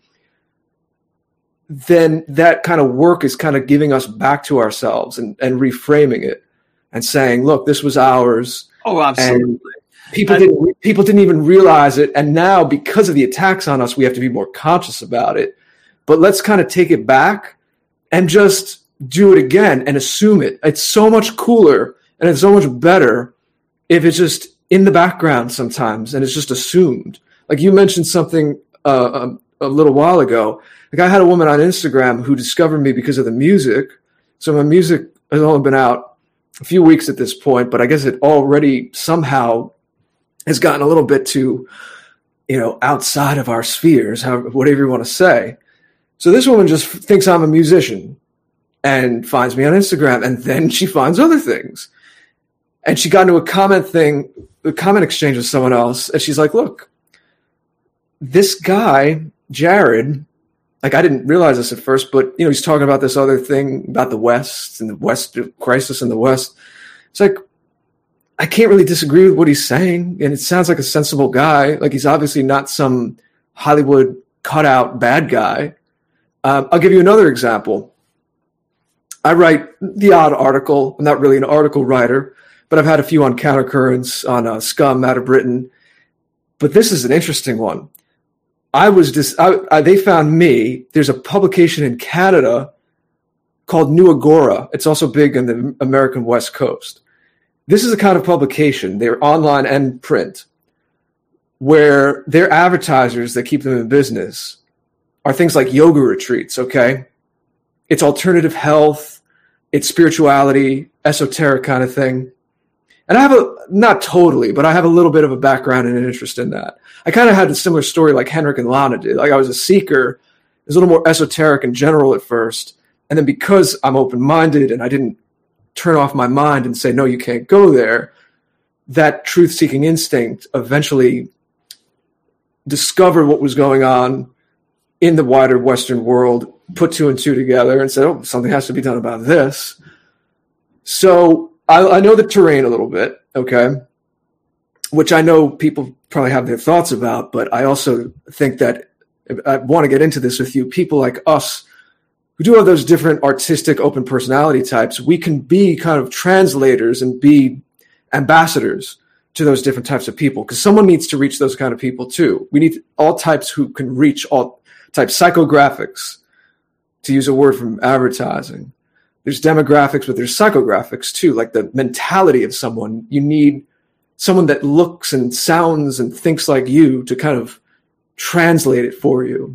then that kind of work is kind of giving us back to ourselves and, and reframing it and saying, look, this was ours. Oh, absolutely. And people and, didn't people didn't even realize it. And now, because of the attacks on us, we have to be more conscious about it. But let's kind of take it back and just do it again and assume it. It's so much cooler and it's so much better if it's just in the background sometimes and it's just assumed. Like you mentioned something uh, a, a little while ago. Like I had a woman on Instagram who discovered me because of the music. So my music has only been out a few weeks at this point, but I guess it already somehow has gotten a little bit too, you know, outside of our spheres, however, whatever you want to say. So this woman just thinks I'm a musician and finds me on Instagram, and then she finds other things. And she got into a comment thing, a comment exchange with someone else. And she's like, look, this guy, Jared, like I didn't realize this at first, but you know, he's talking about this other thing about the West and the West crisis in the West. It's like, I can't really disagree with what he's saying. And it sounds like a sensible guy. Like he's obviously not some Hollywood cutout bad guy. Um, I'll give you another example. I write the odd article. I'm not really an article writer, but I've had a few on Countercurrents, on uh, Scum out of Britain. But this is an interesting one. I was just, I, I, they found me. There's a publication in Canada called New Agora. It's also big in the American West Coast. This is a kind of publication. They're online and print, where their advertisers that keep them in business are things like yoga retreats, okay? It's alternative health, it's spirituality, esoteric kind of thing. And I have a, not totally, but I have a little bit of a background and an interest in that. I kind of had a similar story like Henrik and Lana did. Like I was a seeker. It was a little more esoteric and general at first. And then because I'm open-minded and I didn't turn off my mind and say, no, you can't go there, that truth-seeking instinct eventually discovered what was going on in the wider Western world, put two and two together and said, oh, something has to be done about this. So I, I know the terrain a little bit, okay, which I know people probably have their thoughts about, but I also think that I want to get into this with you. People like us who do have those different artistic, open personality types, we can be kind of translators and be ambassadors to those different types of people, because someone needs to reach those kind of people too. We need all types who can reach all types. Psychographics, to use a word from advertising. There's demographics, but there's psychographics too, like the mentality of someone. You need someone that looks and sounds and thinks like you to kind of translate it for you.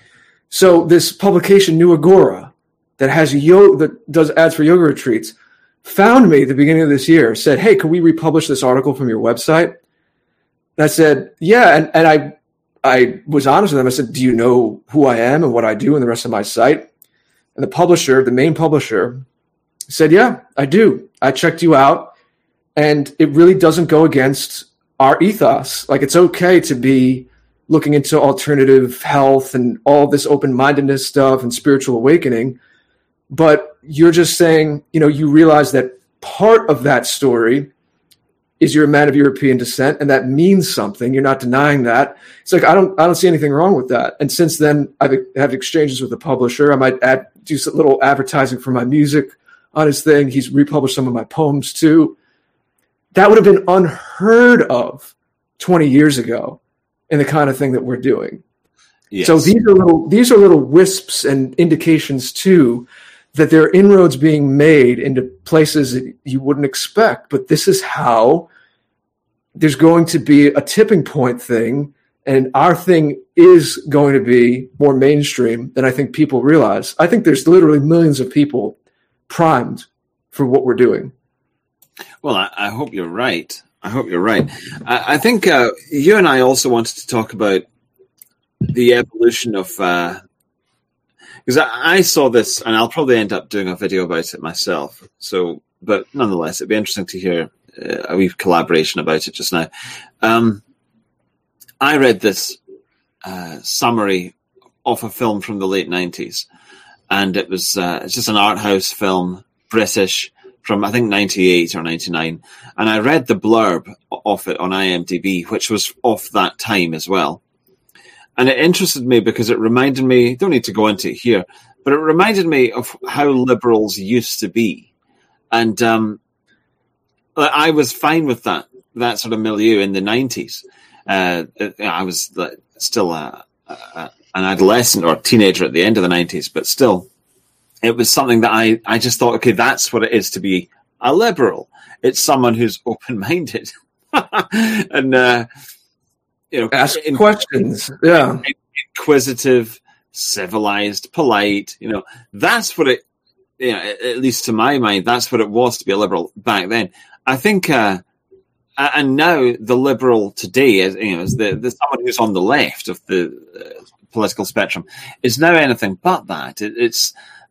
So this publication, New Agora, that has yo- that does ads for yoga retreats, found me at the beginning of this year, said, hey, can we republish this article from your website? And I said, yeah. And, and I I was honest with them. I said, do you know who I am and what I do and the rest of my site? And the publisher, the main publisher, said, yeah, I do. I checked you out. And it really doesn't go against our ethos. Like, it's okay to be looking into alternative health and all this open-mindedness stuff and spiritual awakening. But you're just saying, you know, you realize that part of that story is you're a man of European descent, and that means something. You're not denying that. It's like, I don't I don't see anything wrong with that. And since then, I've had exchanges with the publisher. I might add, do a little advertising for my music on his thing. He's republished some of my poems too. That would have been unheard of twenty years ago in the kind of thing that we're doing. Yes. So these are little these are little wisps and indications too that there are inroads being made into places that you wouldn't expect. But this is how there's going to be a tipping point thing, and our thing is going to be more mainstream than I think people realize. I think there's literally millions of people primed for what we're doing. Well, I, I hope you're right. I hope you're right. I, I think uh, you and I also wanted to talk about the evolution of... Uh, Because I, I saw this, and I'll probably end up doing a video about it myself. So, but nonetheless, it'd be interesting to hear uh, a wee collaboration about it just now. Um, I read this uh, summary of a film from the late nineties, and it was uh, it's just an art house film, British, from I think ninety-eight or ninety-nine. And I read the blurb of it on IMDb, which was off that time as well. And it interested me because it reminded me, don't need to go into it here, but it reminded me of how liberals used to be. And um, I was fine with that, that sort of milieu in the nineties. Uh, I was still a, a, an adolescent or teenager at the end of the nineties, but still, it was something that I, I just thought, okay, that's what it is to be a liberal. It's someone who's open-minded. and, uh, You know, ask in, questions, yeah, inquisitive, civilized, polite. You know, that's what it. You know, at least to my mind, that's what it was to be a liberal back then. I think, uh, and now the liberal today, is you know, is the, the someone who's on the left of the uh, political spectrum, is now anything but that. It, it's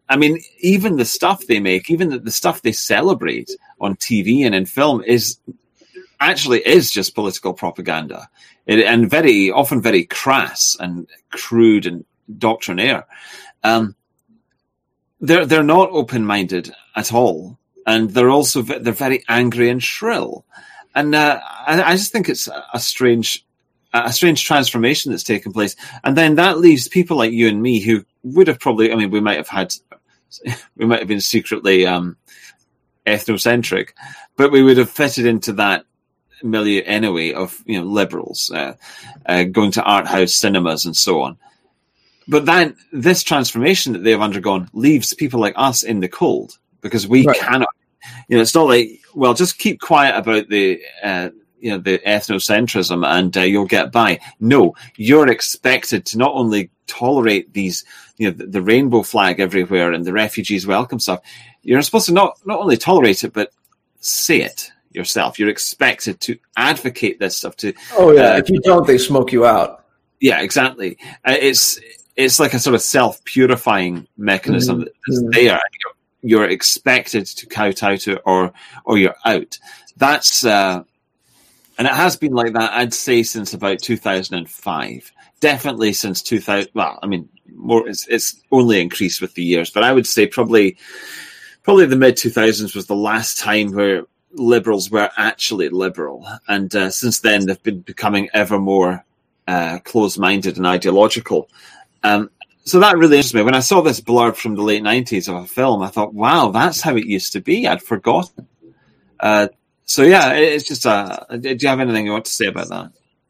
I mean, even the stuff they make, even the, the stuff they celebrate on T V and in film is actually is just political propaganda, it, and very often very crass and crude and doctrinaire. Um, they're they're not open-minded at all, and they're also they're very angry and shrill. And uh, I, I just think it's a strange a strange transformation that's taken place. And then that leaves people like you and me who would have probably, I mean, we might have had, we might have been secretly um, ethnocentric, but we would have fitted into that milieu anyway of, you know, liberals, uh, uh, going to art house cinemas and so on. But then this transformation that they've undergone leaves people like us in the cold, because we right. cannot, you know, it's not like, well, just keep quiet about the, uh, you know, the ethnocentrism and uh, you'll get by. No, you're expected to not only tolerate these, you know, the, the rainbow flag everywhere and the refugees welcome stuff. You're supposed to not, not only tolerate it, but say it yourself. You're expected to advocate this stuff. To oh yeah, uh, if you don't, they smoke you out. Yeah, exactly. Uh, it's it's like a sort of self-purifying mechanism mm-hmm. that's mm-hmm. there. You're, you're expected to kowtow to it, or or you're out. That's uh, and it has been like that, I'd say, since about two thousand five. Definitely since two thousand. Well, I mean, more. It's, it's only increased with the years, but I would say probably probably the mid two thousands was the last time where liberals were actually liberal, and uh, since then they've been becoming ever more uh, close-minded and ideological. Um, so that really interests me. When I saw this blurb from the late nineties of a film, I thought, wow, that's how it used to be. I'd forgotten. Uh, so yeah, it's just a... Do you have anything you want to say about that?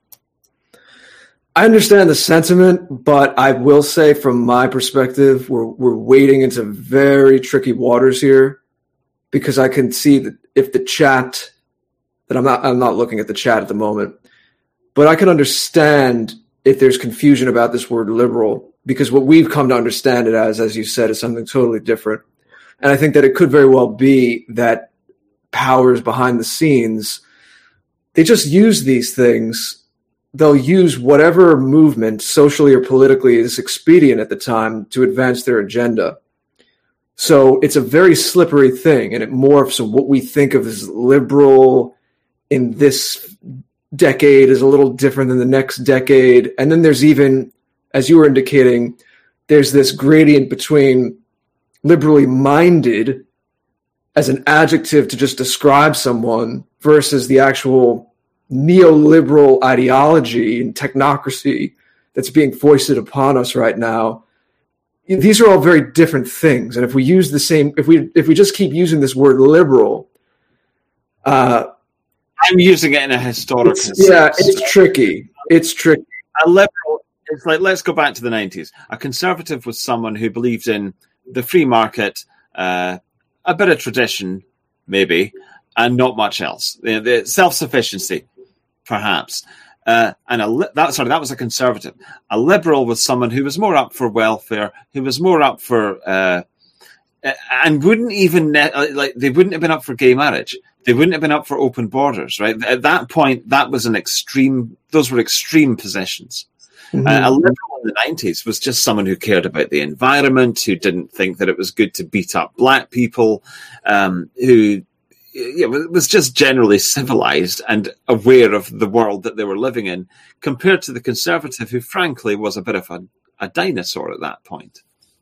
I understand the sentiment, but I will say from my perspective, we're we're wading into very tricky waters here, because I can see that if the chat, that I'm not I'm not looking at the chat at the moment, but I can understand if there's confusion about this word liberal, because what we've come to understand it as, as you said, is something totally different. And I think that it could very well be that powers behind the scenes, they just use these things. They'll use whatever movement, socially or politically, is expedient at the time to advance their agenda. So it's a very slippery thing, and it morphs. And what we think of as liberal in this decade is a little different than the next decade. And then there's even, as you were indicating, there's this gradient between liberally minded as an adjective to just describe someone versus the actual neoliberal ideology and technocracy that's being foisted upon us right now. These are all very different things. And if we use the same, if we if we just keep using this word liberal, uh, I'm using it in a historical it's, sense. Yeah, it's tricky. It's tricky. A liberal, it's like, let's go back to the nineties. A conservative was someone who believed in the free market, uh, a bit of tradition, maybe, and not much else. The, the self-sufficiency, perhaps. Uh, and a that sorry, that was a conservative. A liberal was someone who was more up for welfare, who was more up for, uh, and wouldn't even like they wouldn't have been up for gay marriage. They wouldn't have been up for open borders, right? At that point, that was an extreme. Those were extreme positions. Mm-hmm. Uh, a liberal in the nineties was just someone who cared about the environment, who didn't think that it was good to beat up black people, um, who. Yeah, was just generally civilized and aware of the world that they were living in, compared to the conservative, who frankly was a bit of a, a dinosaur at that point.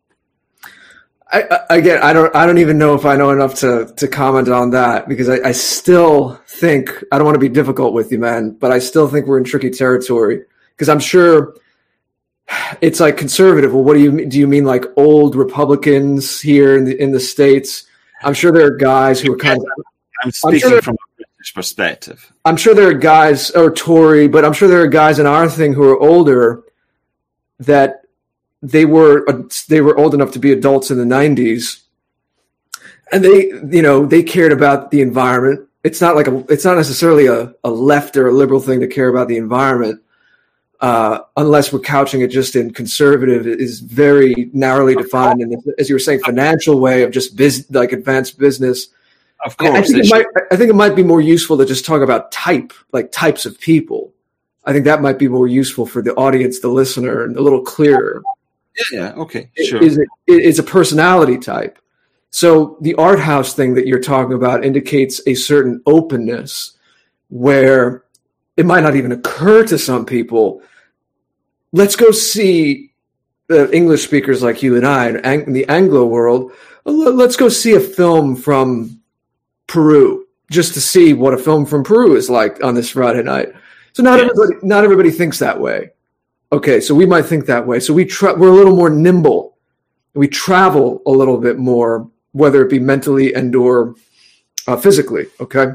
I, I, again, I don't, I don't even know if I know enough to to comment on that, because I, I still think, I don't want to be difficult with you, man, but I still think we're in tricky territory, because I'm sure it's like conservative. Well, what do you do? You mean like old Republicans here in the in the States? I'm sure there are guys who are kind of. I'm speaking I'm sure from a British perspective. I'm sure there are guys, or Tory, but I'm sure there are guys in our thing who are older that they were they were old enough to be adults in the nineties, and they you know they cared about the environment. It's not like a it's not necessarily a, a left or a liberal thing to care about the environment, uh, unless we're couching it just in conservative. It is very narrowly defined, and as you were saying, financial way of just biz, like advanced business. Of course, I think, it might, I think it might be more useful to just talk about type, like types of people. I think that might be more useful for the audience, the listener, and a little clearer. Yeah, yeah, okay, sure. Is it, it's a personality type. So the art house thing that you're talking about indicates a certain openness where it might not even occur to some people. Let's go see the English speakers like you and I in the Anglo world. Let's go see a film from Peru just to see what a film from Peru is like on this Friday night. So not yes. everybody, not everybody thinks that way. Okay, so we might think that way. So we tra- we're a little more nimble. We travel a little bit more, whether it be mentally and or uh, physically. Okay.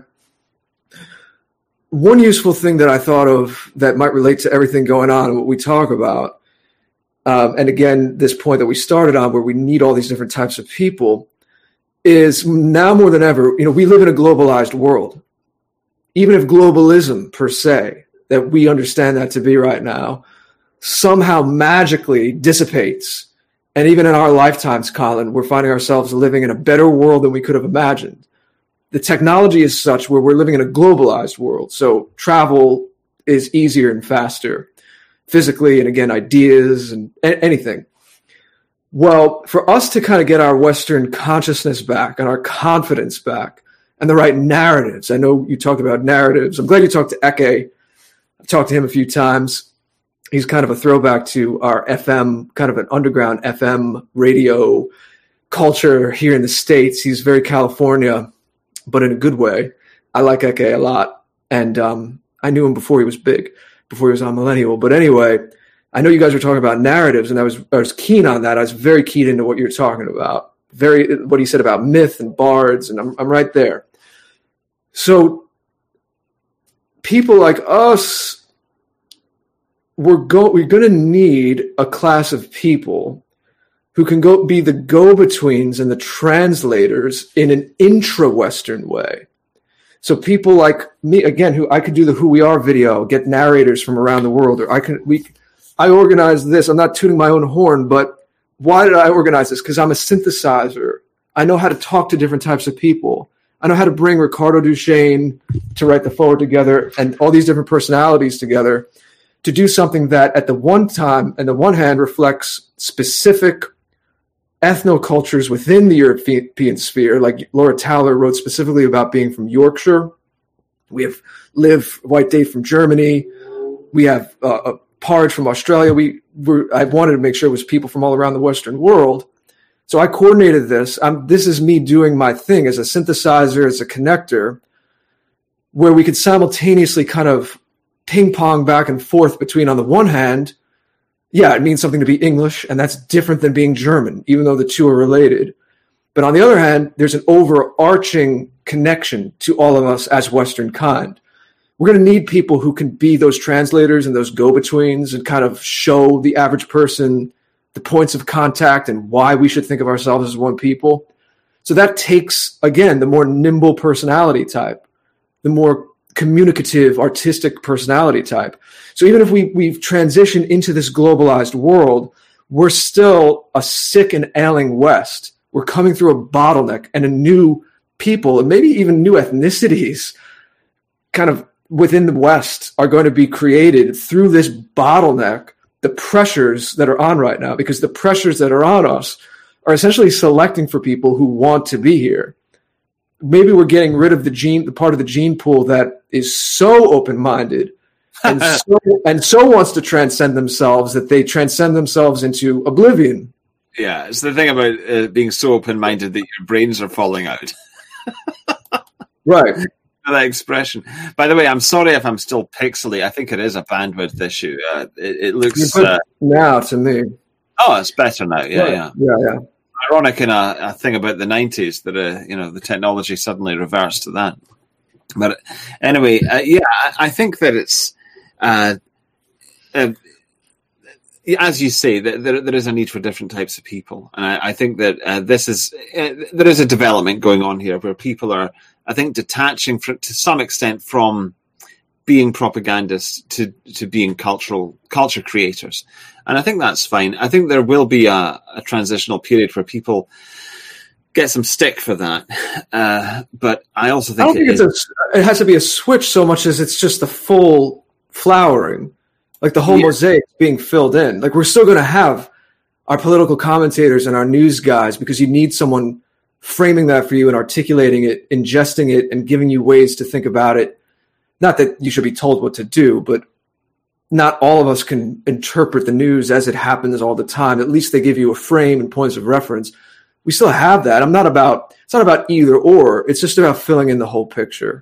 One useful thing that I thought of that might relate to everything going on and what we talk about, um, and again, this point that we started on, where we need all these different types of people, is now more than ever. You know, we live in a globalized world. Even if globalism per se, that we understand that to be right now, somehow magically dissipates. And even in our lifetimes, Colin, we're finding ourselves living in a better world than we could have imagined. The technology is such where we're living in a globalized world. So travel is easier and faster physically. And again, ideas and a- anything. Well, for us to kind of get our Western consciousness back and our confidence back and the right narratives. I know you talked about narratives. I'm glad you talked to Eke. I've talked to him a few times. He's kind of a throwback to our F M, kind of an underground F M radio culture here in the States. He's very California, but in a good way. I like Eke a lot. And um, I knew him before he was big, before he was on Millennial. But anyway, I know you guys were talking about narratives, and I was I was keen on that. I was very keyed into what you're talking about. Very what he said about myth and bards, and I'm I'm right there. So people like us, we're go we're going to need a class of people who can go be the go-betweens and the translators in an intra-Western way. So people like me, again, who I could do the Who We Are video, get narrators from around the world, or I could we I organized this. I'm not tooting my own horn, but why did I organize this? Because I'm a synthesizer. I know how to talk to different types of people. I know how to bring Ricardo Duchesne to write the forward together and all these different personalities together to do something that at the one time, and the one hand, reflects specific ethnocultures within the European sphere. Like Laura Towler wrote specifically about being from Yorkshire. We have Liv White Day from Germany. We have uh, a Parge from Australia. We were, I wanted to make sure it was people from all around the Western world. So I coordinated this. I'm, this is me doing my thing as a synthesizer, as a connector, where we could simultaneously kind of ping pong back and forth between, on the one hand, yeah, it means something to be English, and that's different than being German, even though the two are related. But on the other hand, there's an overarching connection to all of us as Western kind. We're going to need people who can be those translators and those go-betweens and kind of show the average person the points of contact and why we should think of ourselves as one people. So that takes, again, the more nimble personality type, the more communicative, artistic personality type. So even if we, we've transitioned into this globalized world, we're still a sick and ailing West. We're coming through a bottleneck, and a new people, and maybe even new ethnicities kind of within the West are going to be created through this bottleneck, the pressures that are on right now, because the pressures that are on us are essentially selecting for people who want to be here. Maybe we're getting rid of the gene, the part of the gene pool that is so open-minded and so, and so wants to transcend themselves that they transcend themselves into oblivion. Yeah, it's the thing about uh, being so open-minded that your brains are falling out. Right. That expression. By the way, I'm sorry if I'm still pixely. I think it is a bandwidth issue. Uh, it, it looks uh, now to me. Oh, it's better now. Yeah, right. yeah, yeah, yeah. Ironic in a, a thing about the nineties that uh, you know the technology suddenly reversed to that. But anyway, uh, yeah, I, I think that it's uh, uh, as you say that there, there is a need for different types of people, and I, I think that uh, this is uh, there is a development going on here where people are, I think, detaching for, to some extent from being propagandists to, to being cultural culture creators. And I think that's fine. I think there will be a, a transitional period where people get some stick for that. Uh, but I also think, I don't think it, it's a, it has to be a switch so much as it's just the full flowering, like the whole yeah. mosaic being filled in. Like we're still going to have our political commentators and our news guys, because you need someone framing that for you and articulating it, ingesting it, and giving you ways to think about it. Not that you should be told what to do, but not all of us can interpret the news as it happens all the time. At least they give you a frame and points of reference. We still have that. I'm not about, it's not about either or. It's just about filling in the whole picture.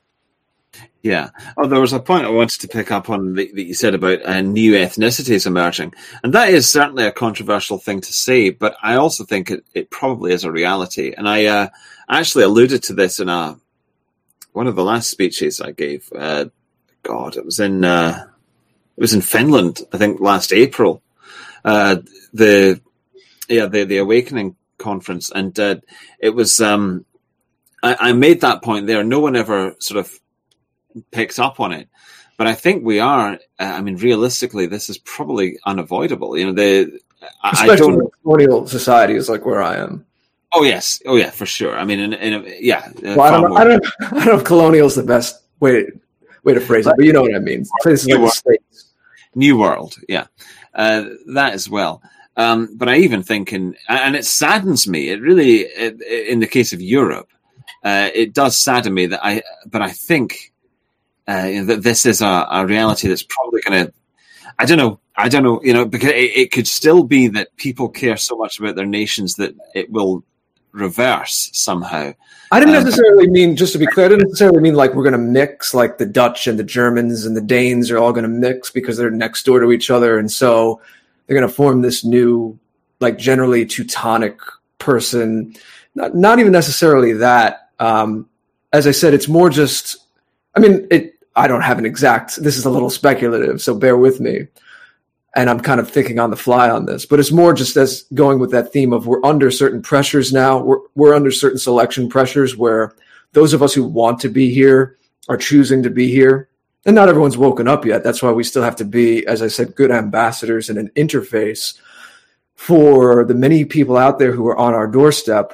Yeah. Oh, there was a point I wanted to pick up on that you said about uh, new ethnicities emerging. And that is certainly a controversial thing to say, but I also think it, it probably is a reality. And I uh, actually alluded to this in a, one of the last speeches I gave. Uh, God, it was in, uh, it was in Finland, I think last April. Uh, the, yeah, the, the Awakening conference. And uh, it was, um, I, I made that point there. No one ever sort of picked up on it, but I think we are. Uh, I mean, realistically, this is probably unavoidable. You know, the I, especially I don't. in colonial societies like where I am. Oh yes, oh yeah, for sure. I mean, in, in a, yeah. Uh, well, I don't, know, I don't. I don't know if colonial is the best way way to phrase it, but you know what I mean. Places like the States. New World, yeah, uh, that as well. Um, but I even think, in, and it saddens me. It really, it, in the case of Europe, uh, it does sadden me that I. But I think. Uh, you know, that this is a, a reality that's probably going to, I don't know, I don't know, you know, because it, it could still be that people care so much about their nations that it will reverse somehow. I didn't uh, necessarily but, mean, just to be clear, I didn't necessarily mean like we're going to mix, like the Dutch and the Germans and the Danes are all going to mix because they're next door to each other. And so they're going to form this new, like generally Teutonic person. Not, not even necessarily that. Um, as I said, it's more just, I mean, it. I don't have an exact, this is a little speculative, so bear with me. And I'm kind of thinking on the fly on this, but it's more just as going with that theme of we're under certain pressures now. We're, we're under certain selection pressures where those of us who want to be here are choosing to be here. And not everyone's woken up yet. That's why we still have to be, as I said, good ambassadors and an interface for the many people out there who are on our doorstep.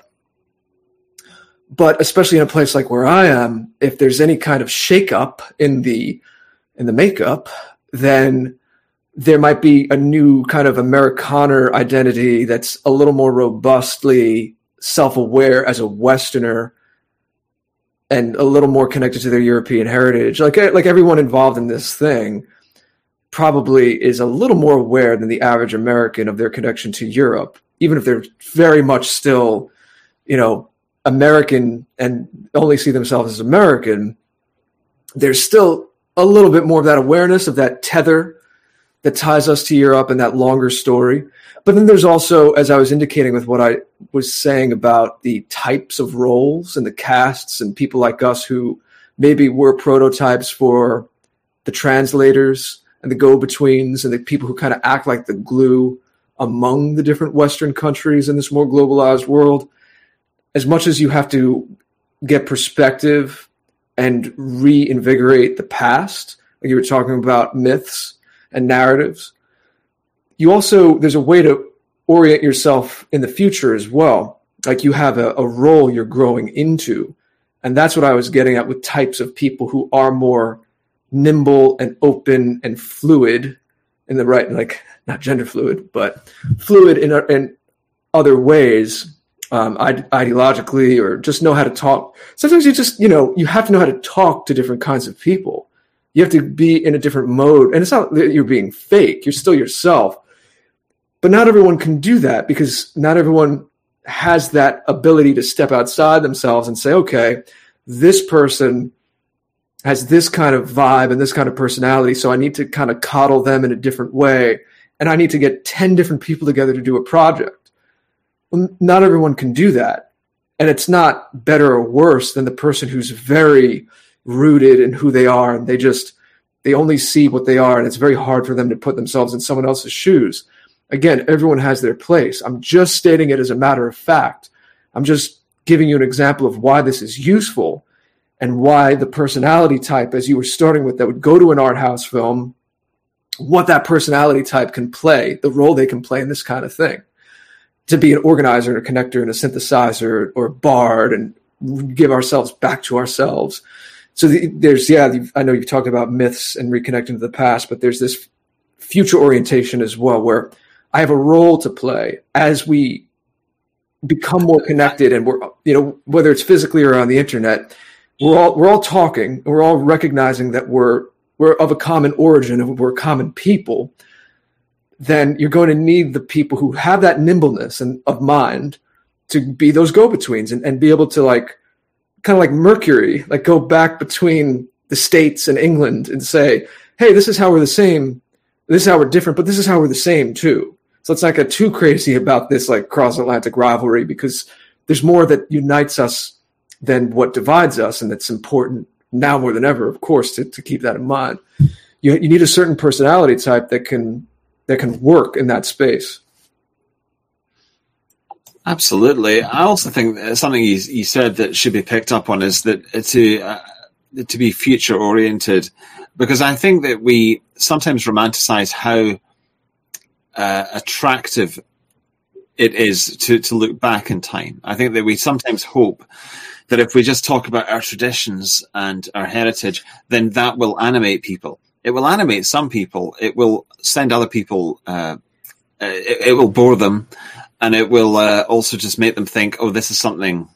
But especially in a place like where I am, if there's any kind of shakeup in the in the makeup, then there might be a new kind of Amerikaner identity that's a little more robustly self-aware as a Westerner and a little more connected to their European heritage. Like like everyone involved in this thing probably is a little more aware than the average American of their connection to Europe, even if they're very much still, you know, American and only see themselves as American. There's still a little bit more of that awareness of that tether that ties us to Europe and that longer story. But then there's also, as I was indicating with what I was saying about the types of roles and the casts and people like us who maybe were prototypes for the translators and the go-betweens and the people who kind of act like the glue among the different Western countries in this more globalized world. As much as you have to get perspective and reinvigorate the past, like you were talking about myths and narratives, you also, there's a way to orient yourself in the future as well. Like you have a, a role you're growing into. And that's what I was getting at with types of people who are more nimble and open and fluid in the right, like not gender fluid, but fluid in, in other ways. Um, ide- ideologically, or just know how to talk. Sometimes you just, you know, you have to know how to talk to different kinds of people. You have to be in a different mode. And it's not that you're being fake. You're still yourself. But not everyone can do that because not everyone has that ability to step outside themselves and say, okay, this person has this kind of vibe and this kind of personality, so I need to kind of coddle them in a different way. And I need to get ten different people together to do a project. Well, not everyone can do that. And it's not better or worse than the person who's very rooted in who they are. And they just, they only see what they are. And it's very hard for them to put themselves in someone else's shoes. Again, everyone has their place. I'm just stating it as a matter of fact. I'm just giving you an example of why this is useful and why the personality type, as you were starting with, that would go to an art house film, what that personality type can play, the role they can play in this kind of thing. To be an organizer and a connector and a synthesizer or a bard and give ourselves back to ourselves. So the, there's, yeah, I know you've talked about myths and reconnecting to the past, but there's this future orientation as well, where I have a role to play as we become more connected, and we're, you know, whether it's physically or on the internet, we're all we're all talking, and we're all recognizing that we're we're of a common origin, and we're common people. Then you're going to need the people who have that nimbleness and of mind to be those go-betweens and, and be able to, like, kind of like Mercury, like go back between the States and England and say, hey, this is how we're the same. This is how we're different, but this is how we're the same too. So let's not get too crazy about this like cross-Atlantic rivalry, because there's more that unites us than what divides us. And it's important now more than ever, of course, to, to keep that in mind. You, you need a certain personality type that can, that can work in that space. Absolutely. I also think something you, you said that should be picked up on is that to uh, to be future oriented, because I think that we sometimes romanticize how uh, attractive it is to, to look back in time. I think that we sometimes hope that if we just talk about our traditions and our heritage, then that will animate people. It will animate some people. It will send other people, uh, it, it will bore them. And it will uh, also just make them think, oh, this is something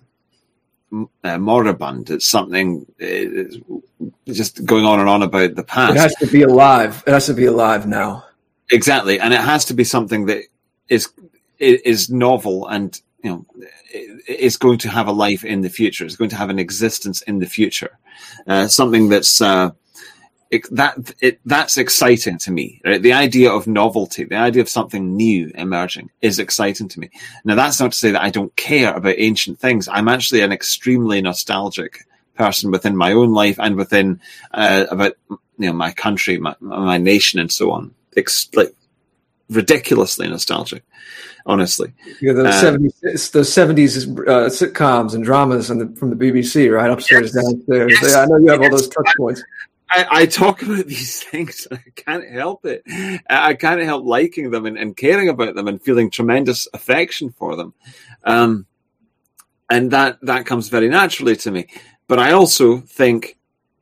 uh, moribund. It's something uh, just going on and on about the past. It has to be alive. It has to be alive now. Exactly. And it has to be something that is is novel and, you know, is going to have a life in the future. It's going to have an existence in the future. Uh, something that's... Uh, It, that it that's exciting to me. Right? The idea of novelty, the idea of something new emerging, is exciting to me. Now, that's not to say that I don't care about ancient things. I'm actually an extremely nostalgic person within my own life and within uh, about you know my country, my, my nation, and so on. It's like ridiculously nostalgic, honestly. Yeah, those uh, seventies, those seventies uh, sitcoms and dramas, and the, from the B B C, right upstairs, yes, downstairs. Yes, yeah, I know you have yes, all those touch points. I, I talk about these things and I can't help it. I can't help liking them and, and caring about them and feeling tremendous affection for them. Um, and that, that comes very naturally to me. But I also think,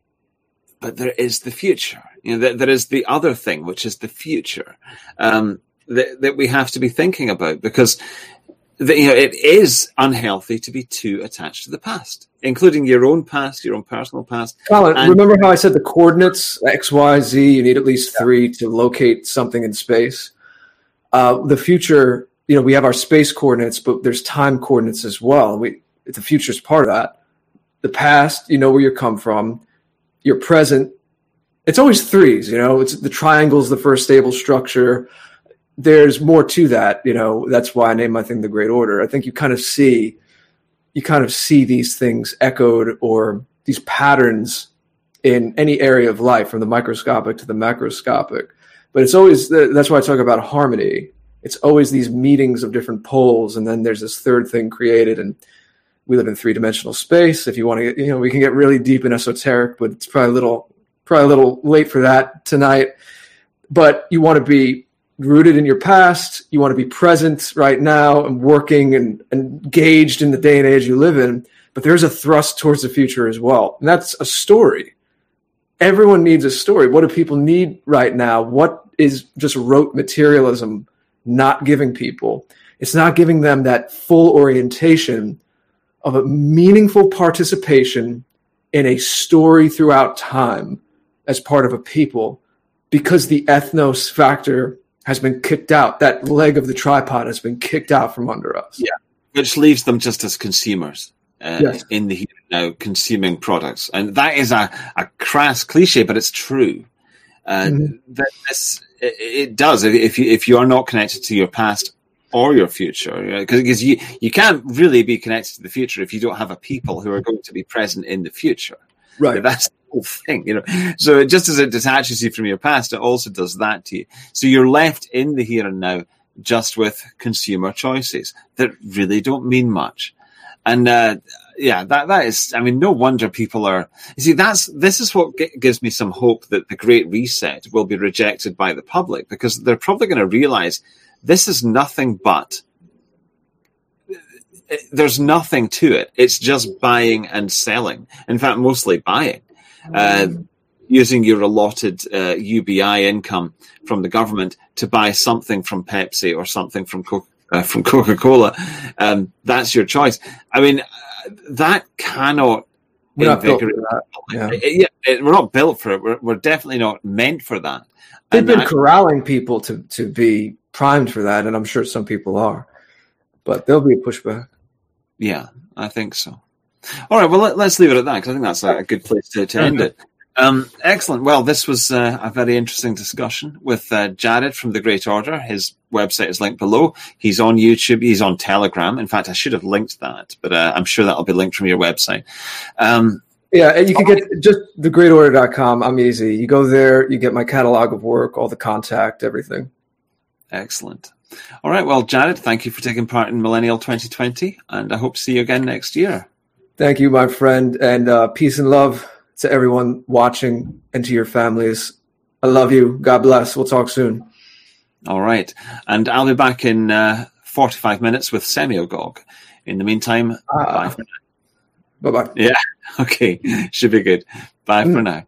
but there is the future. You know, there, there is the other thing, which is the future, um, that, that we have to be thinking about, because the, you know, it is unhealthy to be too attached to the past, including your own past, your own personal past. Colin, and, remember how I said the coordinates, X, Y, Z, you need at least three to locate something in space? Uh, the future, you know, we have our space coordinates, but there's time coordinates as well. We, the future is part of that. The past, you know where you come from. Your present, it's always threes, you know, it's the triangle's the first stable structure. There's more to that, you know, that's why I named my thing The Great Order. I think you kind of see, you kind of see these things echoed, or these patterns in any area of life, from the microscopic to the macroscopic. But it's always, that's why I talk about harmony. It's always these meetings of different poles, and then there's this third thing created, and we live in three-dimensional space. If you want to get, you know, we can get really deep and esoteric, but it's probably a little, probably a little late for that tonight. But you want to be rooted in your past. You want to be present right now and working and, and engaged in the day and age you live in. But there's a thrust towards the future as well. And that's a story. Everyone needs a story. What do people need right now? What is just rote materialism not giving people? It's not giving them that full orientation of a meaningful participation in a story throughout time as part of a people, because the ethnos factor has been kicked out. That leg of the tripod has been kicked out from under us. Yeah, which leaves them just as consumers uh, yes. in the here and now, consuming products. And that is a, a crass cliche, but it's true. Uh, mm-hmm. that this, it, it does. If you if you are not connected to your past or your future, because you, you can't really be connected to the future if you don't have a people who are going to be present in the future. Right. That's the whole thing, you know. So just as it detaches you from your past, it also does that to you. So you're left in the here and now just with consumer choices that really don't mean much. And uh, yeah, that that is, I mean, no wonder people are, you see, that's, this is what g- gives me some hope that the Great Reset will be rejected by the public, because they're probably going to realize this is nothing but, there's nothing to it. It's just buying and selling. In fact, mostly buying. Uh, using your allotted uh, U B I income from the government to buy something from Pepsi or something from Coca uh, from Coca-Cola, um, that's your choice. I mean, uh, that cannot. We're not built for that. Yeah. It, it, it, we're not built for it. We're, we're definitely not meant for that. They've and been I, corralling people to, to be primed for that, and I'm sure some people are. But there'll be a pushback. Yeah, I think so. All right, well, let, let's leave it at that, because I think that's a, a good place to, to end it. Um, excellent. Well, this was uh, a very interesting discussion with uh, Jared from The Great Order. His website is linked below. He's on YouTube. He's on Telegram. In fact, I should have linked that, but uh, I'm sure that'll be linked from your website. Um, yeah, and you can get just the great order dot com. I'm easy. You go there, you get my catalog of work, all the contact, everything. Excellent. All right. Well, Jared, thank you for taking part in Millennial twenty twenty, and I hope to see you again next year. Thank you, my friend, and uh, peace and love to everyone watching and to your families. I love you. God bless. We'll talk soon. All right. And I'll be back in uh, forty-five minutes with Semiogog. In the meantime, uh, bye for now. Bye-bye. Yeah. Okay. Should be good. Bye mm. for now.